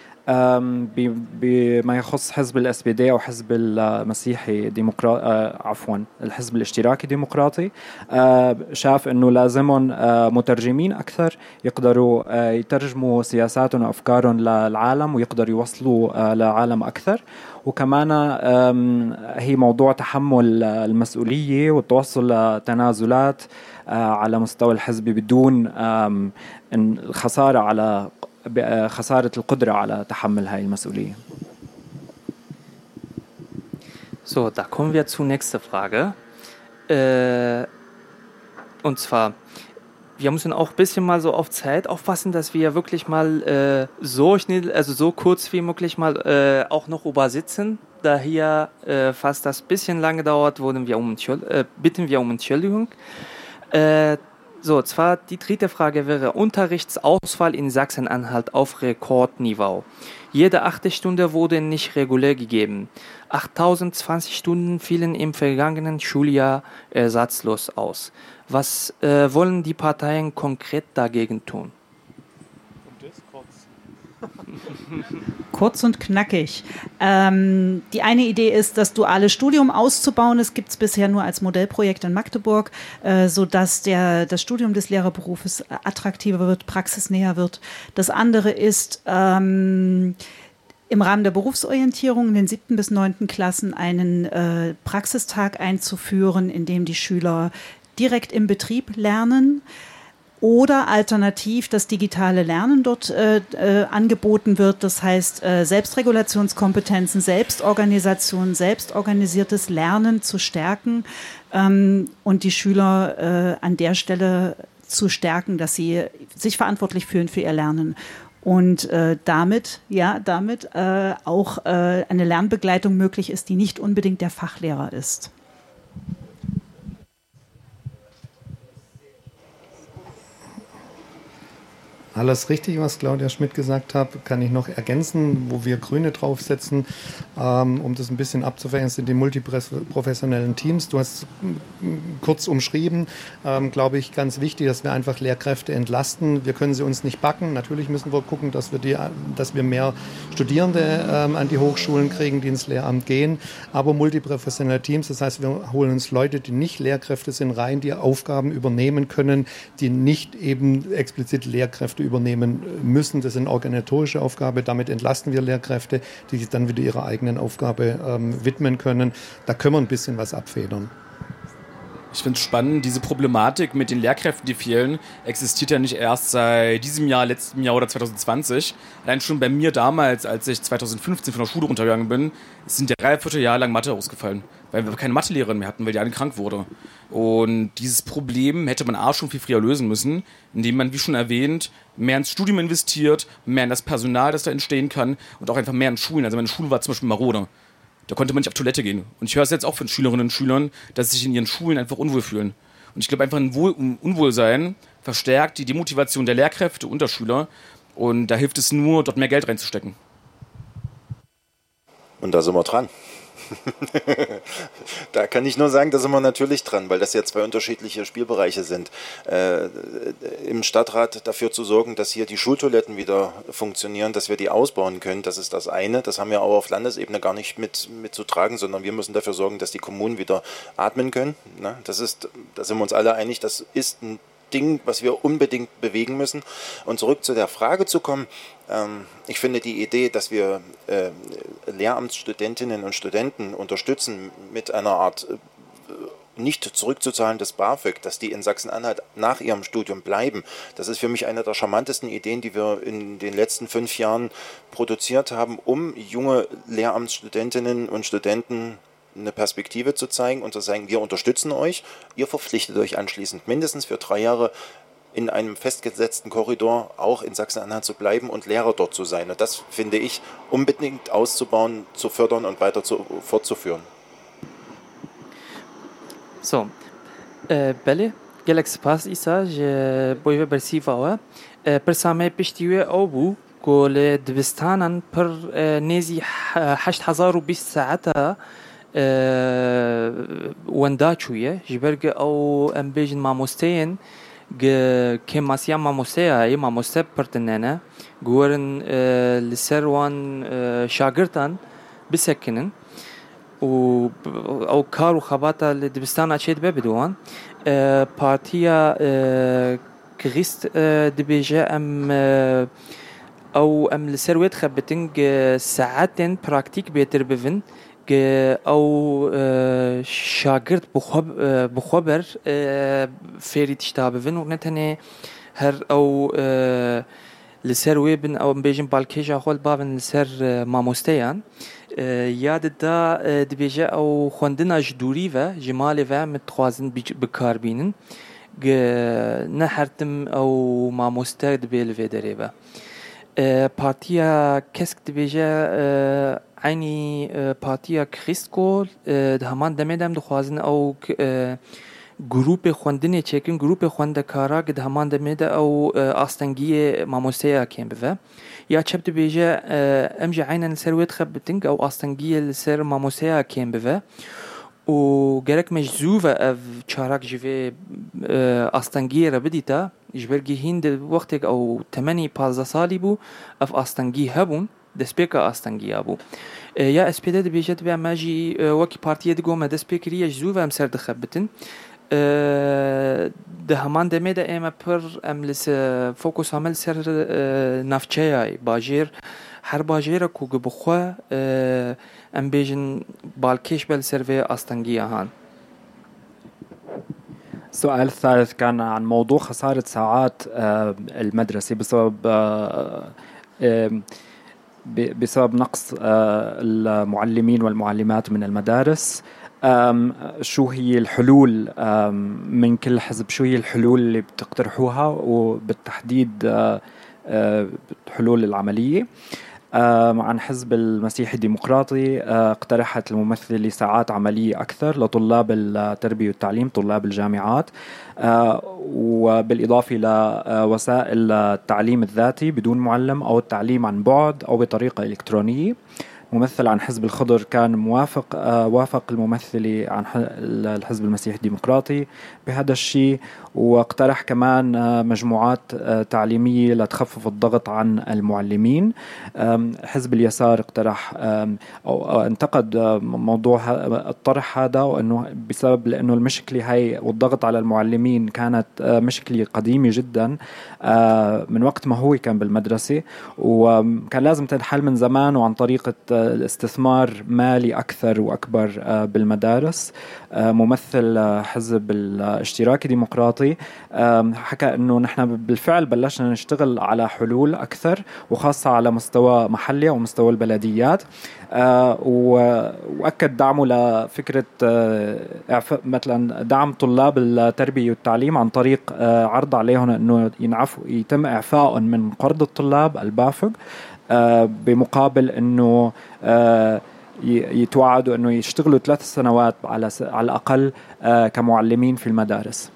بما يخص حزب الاس بي دي او حزب المسيحي ديمقراطي عفوا الحزب الاشتراكي ديمقراطي شاف انه لازمهم مترجمين اكثر يقدروا يترجموا سياساتهم وافكارهم للعالم ويقدروا يوصلوا لعالم اكثر. وكمان هي موضوع تحمل المسؤوليه والتوصل لتنازلات على مستوى الحزب بدون الخساره على خسارة القدرة على تحمل هاي المسؤولية. So, da kommen wir zur nächsten Frage. Äh, und zwar, wir müssen auch ein bisschen mal so auf Zeit aufpassen, dass wir wirklich mal äh, so schnell, also so kurz wie möglich mal äh, auch noch übersitzen. Da hier äh, fast das bisschen lange dauert, wurden wir um, äh, bitten wir um Entschuldigung. Äh, So, zwar die dritte Frage wäre Unterrichtsausfall in Sachsen-Anhalt auf Rekordniveau. Jede achte Stunde wurde nicht regulär gegeben. achttausendzwanzig Stunden fielen im vergangenen Schuljahr ersatzlos aus. Was äh, wollen die Parteien konkret dagegen tun? Kurz und knackig. Ähm, die eine Idee ist, das duale Studium auszubauen. Das gibt es bisher nur als Modellprojekt in Magdeburg, äh, sodass der, das Studium des Lehrerberufes attraktiver wird, praxisnäher wird. Das andere ist, ähm, im Rahmen der Berufsorientierung in den siebten bis neunten Klassen einen äh, Praxistag einzuführen, in dem die Schüler direkt im Betrieb lernen. Oder alternativ das digitale Lernen dort äh, äh, angeboten wird. Das heißt, äh, Selbstregulationskompetenzen, Selbstorganisation, selbstorganisiertes Lernen zu stärken ähm, und die Schüler äh, an der Stelle zu stärken, dass sie sich verantwortlich fühlen für ihr Lernen. Und äh, damit, ja, damit äh, auch äh, eine Lernbegleitung möglich ist, die nicht unbedingt der Fachlehrer ist. Alles richtig, was Claudia Schmidt gesagt hat, kann ich noch ergänzen, wo wir Grüne draufsetzen, ähm, um das ein bisschen abzufächern, sind die multiprofessionellen Teams. Du hast kurz umschrieben, ähm, glaube ich, ganz wichtig, dass wir einfach Lehrkräfte entlasten. Wir können sie uns nicht backen. Natürlich müssen wir gucken, dass wir, die, dass wir mehr Studierende ähm, an die Hochschulen kriegen, die ins Lehramt gehen. Aber multiprofessionelle Teams, das heißt, wir holen uns Leute, die nicht Lehrkräfte sind, rein, die Aufgaben übernehmen können, die nicht eben explizit Lehrkräfte übernehmen müssen. Das ist eine organisatorische Aufgabe. Damit entlasten wir Lehrkräfte, die sich dann wieder ihrer eigenen Aufgabe ähm, widmen können. Da können wir ein bisschen was abfedern. Ich finde es spannend, diese Problematik mit den Lehrkräften, die fehlen, existiert ja nicht erst seit diesem Jahr, letztem Jahr oder zwanzig zwanzig. Allein schon bei mir damals, als ich zwanzig fünfzehn von der Schule runtergegangen bin, sind drei Vierteljahr lang Mathe ausgefallen, weil wir keine Mathelehrerin mehr hatten, weil die eine krank wurde. Und dieses Problem hätte man auch schon viel früher lösen müssen, indem man, wie schon erwähnt, mehr ins Studium investiert, mehr in das Personal, das da entstehen kann und auch einfach mehr in Schulen. Also meine Schule war zum Beispiel marode. Da konnte man nicht auf Toilette gehen. Und ich höre es jetzt auch von Schülerinnen und Schülern, dass sie sich in ihren Schulen einfach unwohl fühlen. Und ich glaube, einfach ein Wohl- Unwohlsein verstärkt die Demotivation der Lehrkräfte und der Schüler. Und da hilft es nur, dort mehr Geld reinzustecken. Und da sind wir dran. Da kann ich nur sagen, da sind wir natürlich dran, weil das ja zwei unterschiedliche Spielbereiche sind. Äh, im Stadtrat dafür zu sorgen, dass hier die Schultoiletten wieder funktionieren, dass wir die ausbauen können, das ist das eine. Das haben wir aber auf Landesebene gar nicht mit, mit zu tragen, sondern wir müssen dafür sorgen, dass die Kommunen wieder atmen können. Ne? Das ist, da sind wir uns alle einig, das ist ein Ding, was wir unbedingt bewegen müssen. Und zurück zu der Frage zu kommen, ähm, ich finde die Idee, dass wir äh, Lehramtsstudentinnen und Studenten unterstützen mit einer Art äh, nicht zurückzuzahlendes BAföG, dass die in Sachsen-Anhalt nach ihrem Studium bleiben, das ist für mich eine der charmantesten Ideen, die wir in den letzten fünf Jahren produziert haben, um junge Lehramtsstudentinnen und Studenten eine Perspektive zu zeigen und zu sagen, wir unterstützen euch, ihr verpflichtet euch anschließend mindestens für drei Jahre in einem festgesetzten Korridor auch in Sachsen-Anhalt zu bleiben und Lehrer dort zu sein. Und das finde ich unbedingt auszubauen, zu fördern und weiter zu, fortzuführen. So, بله گلک سپاس ایسا ج بوی برسی فاوا پر سامه پشتیوه او بو کل دبستانن پر نزی هشت هزار و بیست ساعته ونداچویه جبرگ او ام بیجن ماموستین که ماسیا ماموسته ای ماموسته پرتننه گورن لسروان شاگردان بسکنن و او کار و خباتا لدبستان اچید ببدوان پارتیا کریست دبیجه ام او ام لسرویت خبتنگ ساعتين براكتيك بيتر بفن او شاگرد بخبر فيري تشتا بفن ونتني هر او لسر ويبن او بيجن بالكيجا خول بابن لسر ماموستيان یاد دا دبیجه او خوندنا جدوری و جمالی و متخوازن بکاربینن نه هرتم او ماموسته دبیل و داره با پارتیا کسک دبیجه عینی پارتیا کریستکول ده همان دمیدم دخوازن او گروپ خواندنی چکن گروپ خواندکارا قد همان دمیده او آستنگی ماموسیا کیم بوه یا چبت بیجه امجا عینا لسرویت خبتنگ او آستنگی لسر ماموسیا کیم بوه و گرک مجزوفه اف چارک جوه آستنگی را بدیتا جبرگی هند وقتی او تمنی پازده سالی بو اف آستنگی هبون دسپیکا آستنگی ابو یا اسپیده دی بیجت بیا ماجی وکی پارتیه دی گومه دسپیکری جزوفه ام سر دخبتن ده همان دمه ده اما پر ام لس فوکوس عمل سر نفچه باجیر هر باجیر کو بخوا ام بیجن بالکش بل سروی آستنگی هان. السؤال الثالث كان عن موضوع خسارة ساعات المدرسة بسبب بسبب نقص المعلمين والمعلمات من المدارس. شو هي الحلول من كل حزب؟ شو هي الحلول اللي بتقترحوها وبالتحديد حلول العملية؟ عن حزب المسيحي الديمقراطي اقترحت الممثلة ساعات عملية أكثر لطلاب التربية والتعليم طلاب الجامعات وبالإضافة لوسائل التعليم الذاتي بدون معلم أو التعليم عن بعد أو بطريقة إلكترونية. ممثل عن حزب الخضر كان موافق وافق الممثلة عن الحزب المسيحي الديمقراطي بهذا الشيء واقترح كمان مجموعات تعليمية لتخفف الضغط عن المعلمين. حزب اليسار اقترح أو انتقد موضوع الطرح هذا وأنه بسبب لأنه المشكلة هاي والضغط على المعلمين كانت مشكلة قديمة جدا من وقت ما هو كان بالمدرسة وكان لازم تنحل من زمان وعن طريقة الاستثمار مالي أكثر وأكبر بالمدارس. ممثل حزب الاشتراكي الديمقراطي حكى أنه نحن بالفعل بلشنا نشتغل على حلول أكثر وخاصة على مستوى محلي ومستوى البلديات وأكد دعمه لفكرة مثلا دعم طلاب التربية والتعليم عن طريق عرض عليهم أنه ينعفوا يتم إعفاء من قرض الطلاب البافق بمقابل أنه يتوعدوا أنه يشتغلوا ثلاث سنوات على على الأقل كمعلمين في المدارس.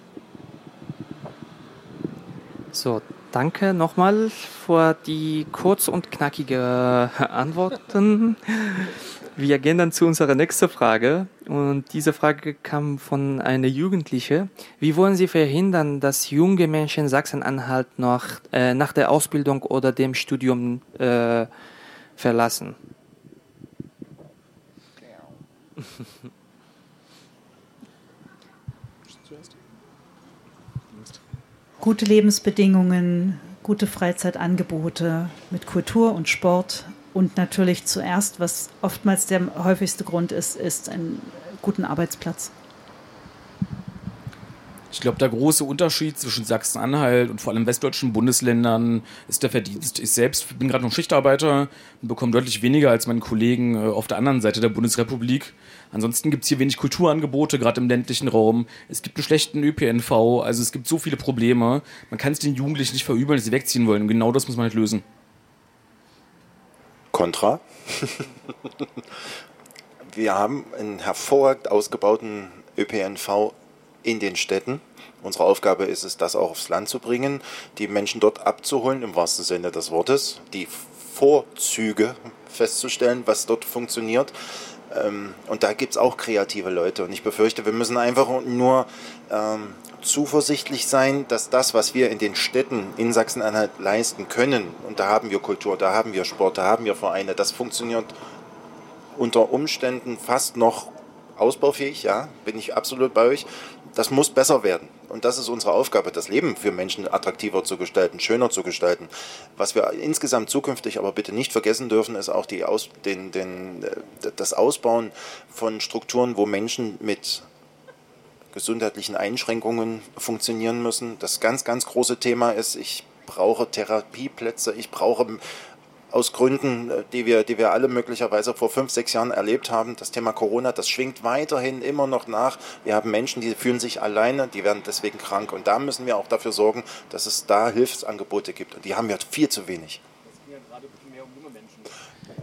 So, danke nochmal für die kurz und knackige Antworten. Wir gehen dann zu unserer nächsten Frage und diese Frage kam von einer Jugendlichen. Wie wollen Sie verhindern, dass junge Menschen Sachsen-Anhalt noch äh, nach der Ausbildung oder dem Studium äh, verlassen? Gute Lebensbedingungen, gute Freizeitangebote mit Kultur und Sport und natürlich zuerst, was oftmals der häufigste Grund ist, ist einen guten Arbeitsplatz. Ich glaube, der große Unterschied zwischen Sachsen-Anhalt und vor allem westdeutschen Bundesländern ist der Verdienst. Ich selbst bin gerade noch Schichtarbeiter und bekomme deutlich weniger als meine Kollegen auf der anderen Seite der Bundesrepublik. Ansonsten gibt es hier wenig Kulturangebote, gerade im ländlichen Raum. Es gibt einen schlechten Ö P N V, also es gibt so viele Probleme. Man kann es den Jugendlichen nicht verübeln, dass sie wegziehen wollen. Und genau das muss man halt lösen. Kontra. Wir haben einen hervorragend ausgebauten Ö P N V in den Städten. Unsere Aufgabe ist es, das auch aufs Land zu bringen, die Menschen dort abzuholen, im wahrsten Sinne des Wortes, die Vorzüge festzustellen, was dort funktioniert. Und da gibt es auch kreative Leute. Und ich befürchte, wir müssen einfach nur ähm, zuversichtlich sein, dass das, was wir in den Städten in Sachsen-Anhalt leisten können, und da haben wir Kultur, da haben wir Sport, da haben wir Vereine, das funktioniert unter Umständen fast noch ausbaufähig, ja, bin ich absolut bei euch. Das muss besser werden. Und das ist unsere Aufgabe, das Leben für Menschen attraktiver zu gestalten, schöner zu gestalten. Was wir insgesamt zukünftig aber bitte nicht vergessen dürfen, ist auch die Aus, den, den, das Ausbauen von Strukturen, wo Menschen mit gesundheitlichen Einschränkungen funktionieren müssen. Das ganz, ganz große Thema ist, ich brauche Therapieplätze, ich brauche aus Gründen, die wir, die wir alle möglicherweise vor fünf, sechs Jahren erlebt haben. Das Thema Corona, das schwingt weiterhin immer noch nach. Wir haben Menschen, die fühlen sich alleine, die werden deswegen krank. Und da müssen wir auch dafür sorgen, dass es da Hilfsangebote gibt. Und die haben wir viel zu wenig.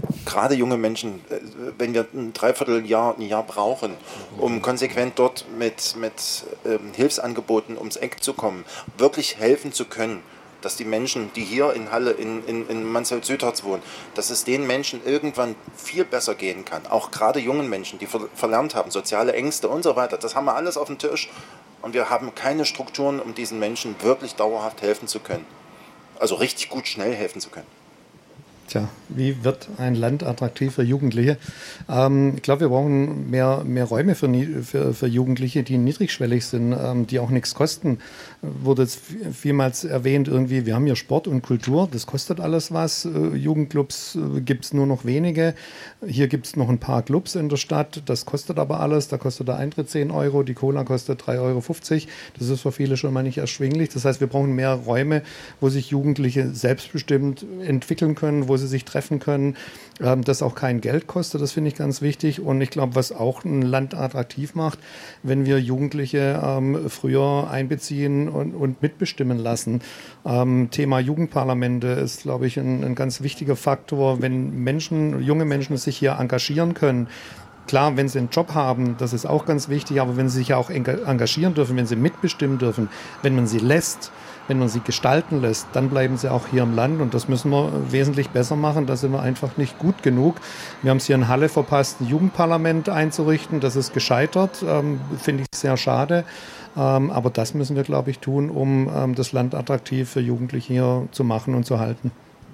gerade junge Menschen, wenn wir ein Dreivierteljahr, ein Jahr brauchen, um konsequent dort mit, mit ähm, Hilfsangeboten ums Eck zu kommen, wirklich helfen zu können, dass die Menschen, die hier in Halle, in, in, in Mansfeld-Südharz wohnen, dass es den Menschen irgendwann viel besser gehen kann. Auch gerade jungen Menschen, die ver- verlernt haben, soziale Ängste und so weiter. Das haben wir alles auf dem Tisch und wir haben keine Strukturen, um diesen Menschen wirklich dauerhaft helfen zu können. Also richtig gut schnell helfen zu können. Tja, wie wird ein Land attraktiv für Jugendliche? Ähm, ich glaube, wir brauchen mehr, mehr Räume für, für, für Jugendliche, die niedrigschwellig sind, ähm, die auch nichts kosten. Wurde jetzt vielmals erwähnt, irgendwie, wir haben hier Sport und Kultur, das kostet alles was. Äh, Jugendclubs äh, gibt es nur noch wenige. Hier gibt es noch ein paar Clubs in der Stadt, das kostet aber alles. Da kostet der Eintritt zehn Euro, die Cola kostet drei Euro fünfzig. Das ist für viele schon mal nicht erschwinglich. Das heißt, wir brauchen mehr Räume, wo sich Jugendliche selbstbestimmt entwickeln können, wo sie sich treffen können, ähm, das auch kein Geld kostet, das finde ich ganz wichtig. Und ich glaube, was auch ein Land attraktiv macht, wenn wir Jugendliche ähm, früher einbeziehen und, und mitbestimmen lassen. Ähm, Thema Jugendparlamente ist, glaube ich, ein, ein ganz wichtiger Faktor, wenn Menschen, junge Menschen sich hier engagieren können. Klar, wenn sie einen Job haben, das ist auch ganz wichtig, aber wenn sie sich ja auch engagieren dürfen, wenn sie mitbestimmen dürfen, wenn man sie lässt, wenn man sie gestalten lässt, dann bleiben sie auch hier im Land und das müssen wir wesentlich besser machen. Da sind wir einfach nicht gut genug. Wir haben es hier in Halle verpasst, ein Jugendparlament einzurichten. Das ist gescheitert, ähm, finde ich sehr schade. Ähm, aber das müssen wir, glaube ich, tun, um ähm, das Land attraktiv für Jugendliche hier zu machen und zu halten.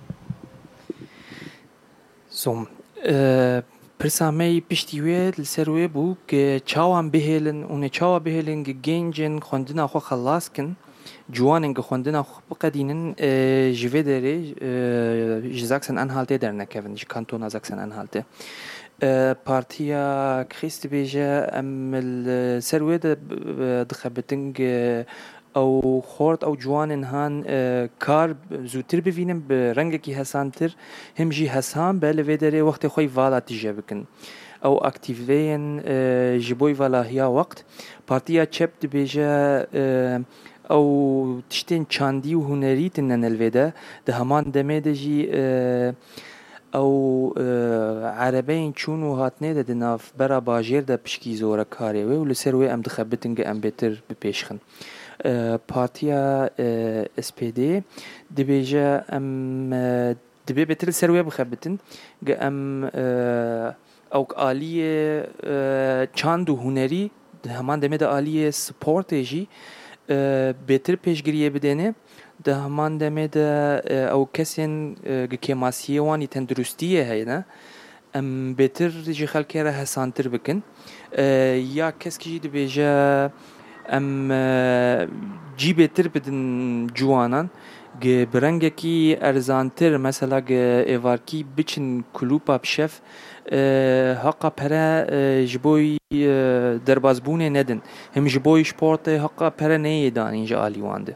So, äh, پرسامەی پشتیوێت لەسەروێ بوو کە چاوان بهێلن و چاوە بهێلن کە گەنجن خوێندنا خۆ خەڵاسکن جوانن کە خوێندنا خۆ بقەدینن ژێ دەرێ ji Sachsen-Anhalte dernekevin ji kantona Sachsen-Anhalte Partiya Christ dibêje em li ser wê de dixebitin ew xort ew ciwanin han kar zûtir bivînin bi rengekî hesantir him jî hesan be li vê derê wextê xwe vala tîje bikin ew aktiveyên ji bo valahiya wext Partiya Çep dibêje ew tiştên çandî û hunerî tune li vê de di heman demê de jî ew erebeyên çûn û hatnê de di navbera bajêr de pişkî zorekarê wê û li ser wê em dixebitin ge em bêtir bipêşxin Partiya S P D dibêje em dibê bêtir li ser wê bixebitin ge em ew aliyê çand û hunerî di heman demê de aliyê sportê jî bêtir pêşgiriyê bidêne di heman demê de ew kesên gi kêmasiyê wanî tendurustiyê heye ne em bêtir ji xelkê re hesantir bikin ya keskî jî dibêje em cî bêtir bidin ciwanan gi bi rengekî erzantir mesela gi êvarkî biçin kulûpa pişev heqa pere ji bo derbasbûnê nedin him ji bo sportê heqa pere neyê danîn ji alî wan de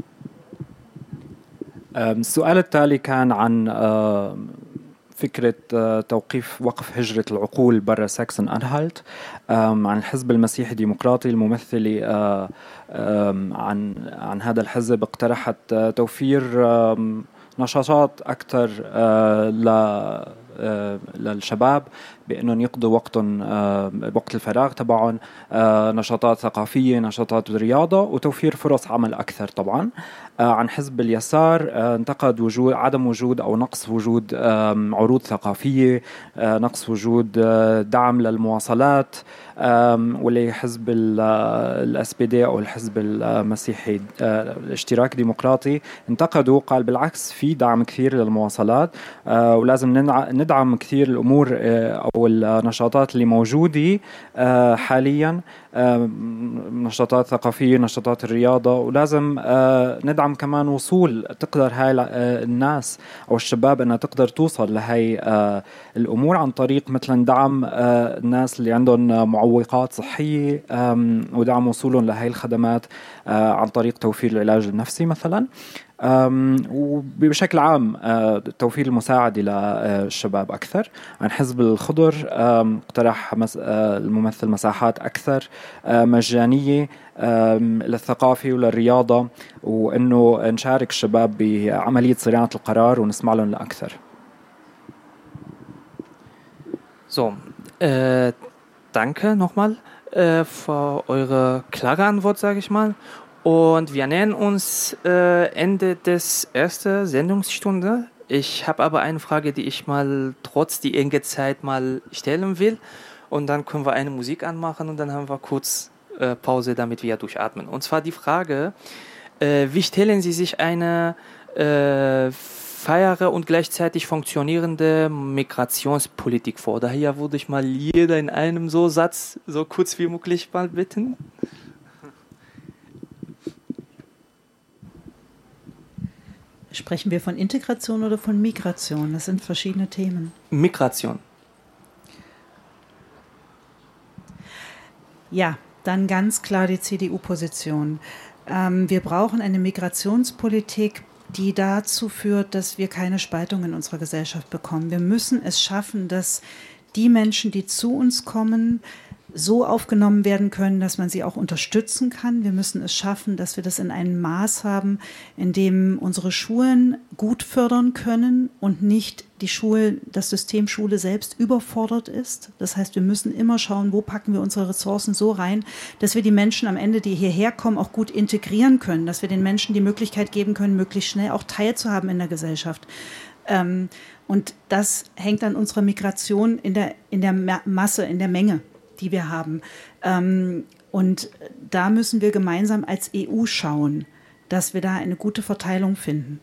السؤال التالي كان عن فكرة توقيف وقف هجرة العقول برا ساكسن أنهالت عن الحزب المسيحي الديمقراطي الممثلة عن عن هذا الحزب اقترحت توفير نشاطات أكثر ل للشباب بأنهم يقضوا وقتهم وقت الفراغ تبعهم نشاطات ثقافية نشاطات رياضة وتوفير فرص عمل أكثر طبعا عن حزب اليسار انتقد وجود عدم وجود أو نقص وجود عروض ثقافية نقص وجود دعم للمواصلات واللي حزب الاس بي دي أو الحزب المسيحي الاشتراك الديمقراطي انتقدوا قال بالعكس في دعم كثير للمواصلات ولازم ندعم كثير الأمور أو النشاطات اللي موجودة حاليا نشاطات ثقافية نشاطات الرياضة ولازم ندعم كمان وصول تقدر هاي الناس أو الشباب أنها تقدر توصل لهاي الأمور عن طريق مثلا دعم الناس اللي عندهم معوقات صحية ودعم وصولهم لهاي الخدمات عن طريق توفير العلاج النفسي مثلا وبشكل عام توفير المساعدة للشباب أكثر. عن حزب الخضر اقترح الممثل مساحات أكثر مجانية للثقافة وللرياضة وأنه نشارك الشباب بعملية صناعة القرار ونسمع لهم لأكثر. So, äh, danke nochmal äh, für eure klare Antwort, sage ich mal. Und wir nähern uns äh, Ende des ersten Sendungsstunde. Ich habe aber eine Frage, die ich mal trotz die enge Zeit mal stellen will. Und dann können wir eine Musik anmachen und dann haben wir kurz äh, Pause, damit wir durchatmen. Und zwar die Frage, äh, wie stellen Sie sich eine äh, faire und gleichzeitig funktionierende Migrationspolitik vor? Daher würde ich mal jeder in einem so Satz so kurz wie möglich mal bitten. Sprechen wir von Integration oder von Migration? Das sind verschiedene Themen. Migration. Ja, dann ganz klar die C D U-Position. Ähm, wir brauchen eine Migrationspolitik, die dazu führt, dass wir keine Spaltung in unserer Gesellschaft bekommen. Wir müssen es schaffen, dass die Menschen, die zu uns kommen, so aufgenommen werden können, dass man sie auch unterstützen kann. Wir müssen es schaffen, dass wir das in einem Maß haben, in dem unsere Schulen gut fördern können und nicht die Schule, das System Schule selbst überfordert ist. Das heißt, wir müssen immer schauen, wo packen wir unsere Ressourcen so rein, dass wir die Menschen am Ende, die hierher kommen, auch gut integrieren können, dass wir den Menschen die Möglichkeit geben können, möglichst schnell auch teilzuhaben in der Gesellschaft. Ähm, und das hängt an unserer Migration in der, in der Masse, in der Menge, die wir haben. Ähm, und da müssen wir gemeinsam als E U schauen, dass wir da eine gute Verteilung finden.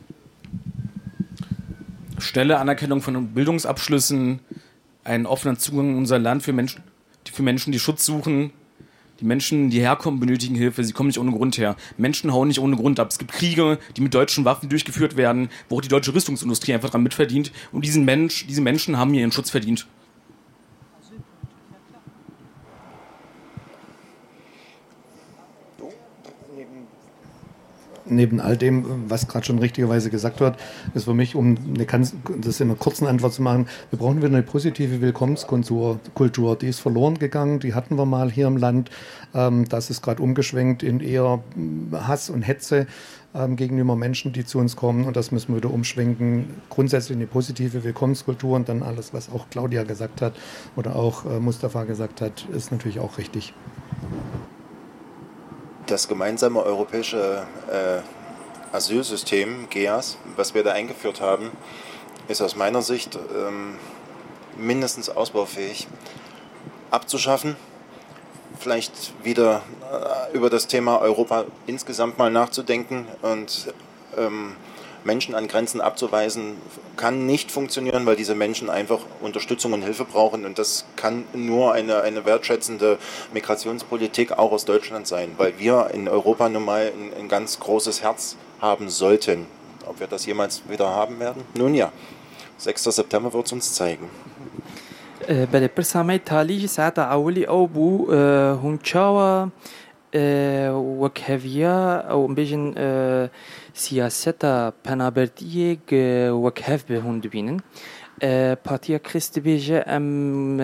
Schnelle Anerkennung von Bildungsabschlüssen, einen offenen Zugang in unser Land für Menschen, die, für Menschen, die Schutz suchen. Die Menschen, die herkommen, benötigen Hilfe. Sie kommen nicht ohne Grund her. Menschen hauen nicht ohne Grund ab. Es gibt Kriege, die mit deutschen Waffen durchgeführt werden, wo auch die deutsche Rüstungsindustrie einfach dran mitverdient. Und diesen Mensch, diese Menschen haben ihren Schutz verdient. Neben all dem, was gerade schon richtigerweise gesagt wird, ist für mich, um eine, das in einer kurzen Antwort zu machen, wir brauchen wieder eine positive Willkommenskultur. Kultur, die ist verloren gegangen, die hatten wir mal hier im Land. Das ist gerade umgeschwenkt in eher Hass und Hetze gegenüber Menschen, die zu uns kommen. Und das müssen wir wieder umschwenken. Grundsätzlich eine positive Willkommenskultur und dann alles, was auch Claudia gesagt hat oder auch Mustafa gesagt hat, ist natürlich auch richtig. Das gemeinsame europäische äh, Asylsystem, G E A S, was wir da eingeführt haben, ist aus meiner Sicht ähm, mindestens ausbaufähig. Abzuschaffen, vielleicht wieder äh, über das Thema Europa insgesamt mal nachzudenken und ähm, Menschen an Grenzen abzuweisen, kann nicht funktionieren, weil diese Menschen einfach Unterstützung und Hilfe brauchen. Und das kann nur eine, eine wertschätzende Migrationspolitik auch aus Deutschland sein, weil wir in Europa nun mal ein, ein ganz großes Herz haben sollten. Ob wir das jemals wieder haben werden? Nun ja, sechster September wird es uns zeigen. بله برسامه تالی ساعت اولی او بو هونچاوا وکهویا او بیشن سیاستا پنابردیه وکهو به هون دبینن پارتیا کریست بیجه ام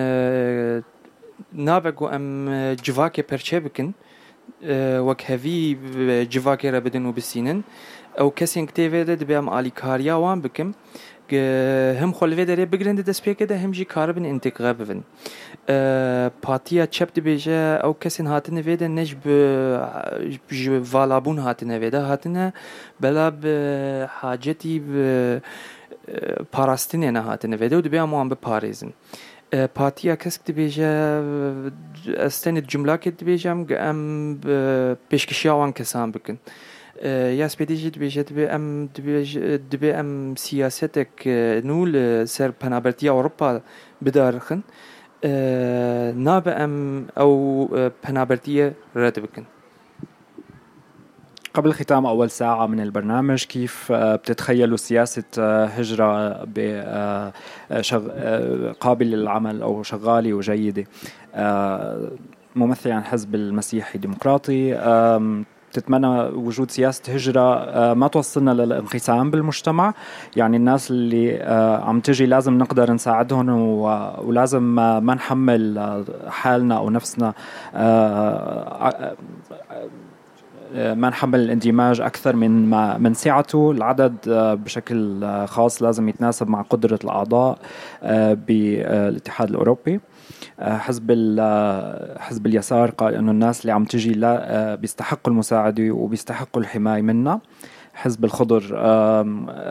نابگو ام جواک پرچه بکن وکهوی جواک را بدن و بسینن او کسی کتیوه ده دبی ام آلیکاریا وان بکم هم خلوه داره بگرنده دست پیکه ده هم جی کار بین انتقا ببین پاتیا چپ دی بیجه او کسی هاتنه ویده نج به والابون هاتنه ویده هاتنه بلا به حاجتی به پاراستینه نه هاتنه ویده و دی بیا موان به پاریزن پاتیا کسی دی بیجه استنی جمله که دی بیجه ام پیشکشی آوان کسان بکن یا سپیدیجی دبیجه دبی ام دبی ام سیاستک نول سر پنابرتی اروپا بدارخن ناب ام او پنابرتی رد بکن. قبل ختام أول ساعة من البرنامج كيف بتتخيلوا سياسة هجرة قابلة للعمل أو شغالة وجيدة؟ ممثل عن حزب المسيحي الديمقراطي تتمنى وجود سياسة هجرة ما توصلنا للانقسام بالمجتمع، يعني الناس اللي عم تجي لازم نقدر نساعدهم ولازم ما نحمل حالنا أو نفسنا ما نحمل الاندماج أكثر من ما من سعته. العدد بشكل خاص لازم يتناسب مع قدرة الأعضاء بالاتحاد الأوروبي. حزب حزب اليسار قال إنه الناس اللي عم تجي لا بيستحقوا المساعدة وبيستحقوا الحماية منا. حزب الخضر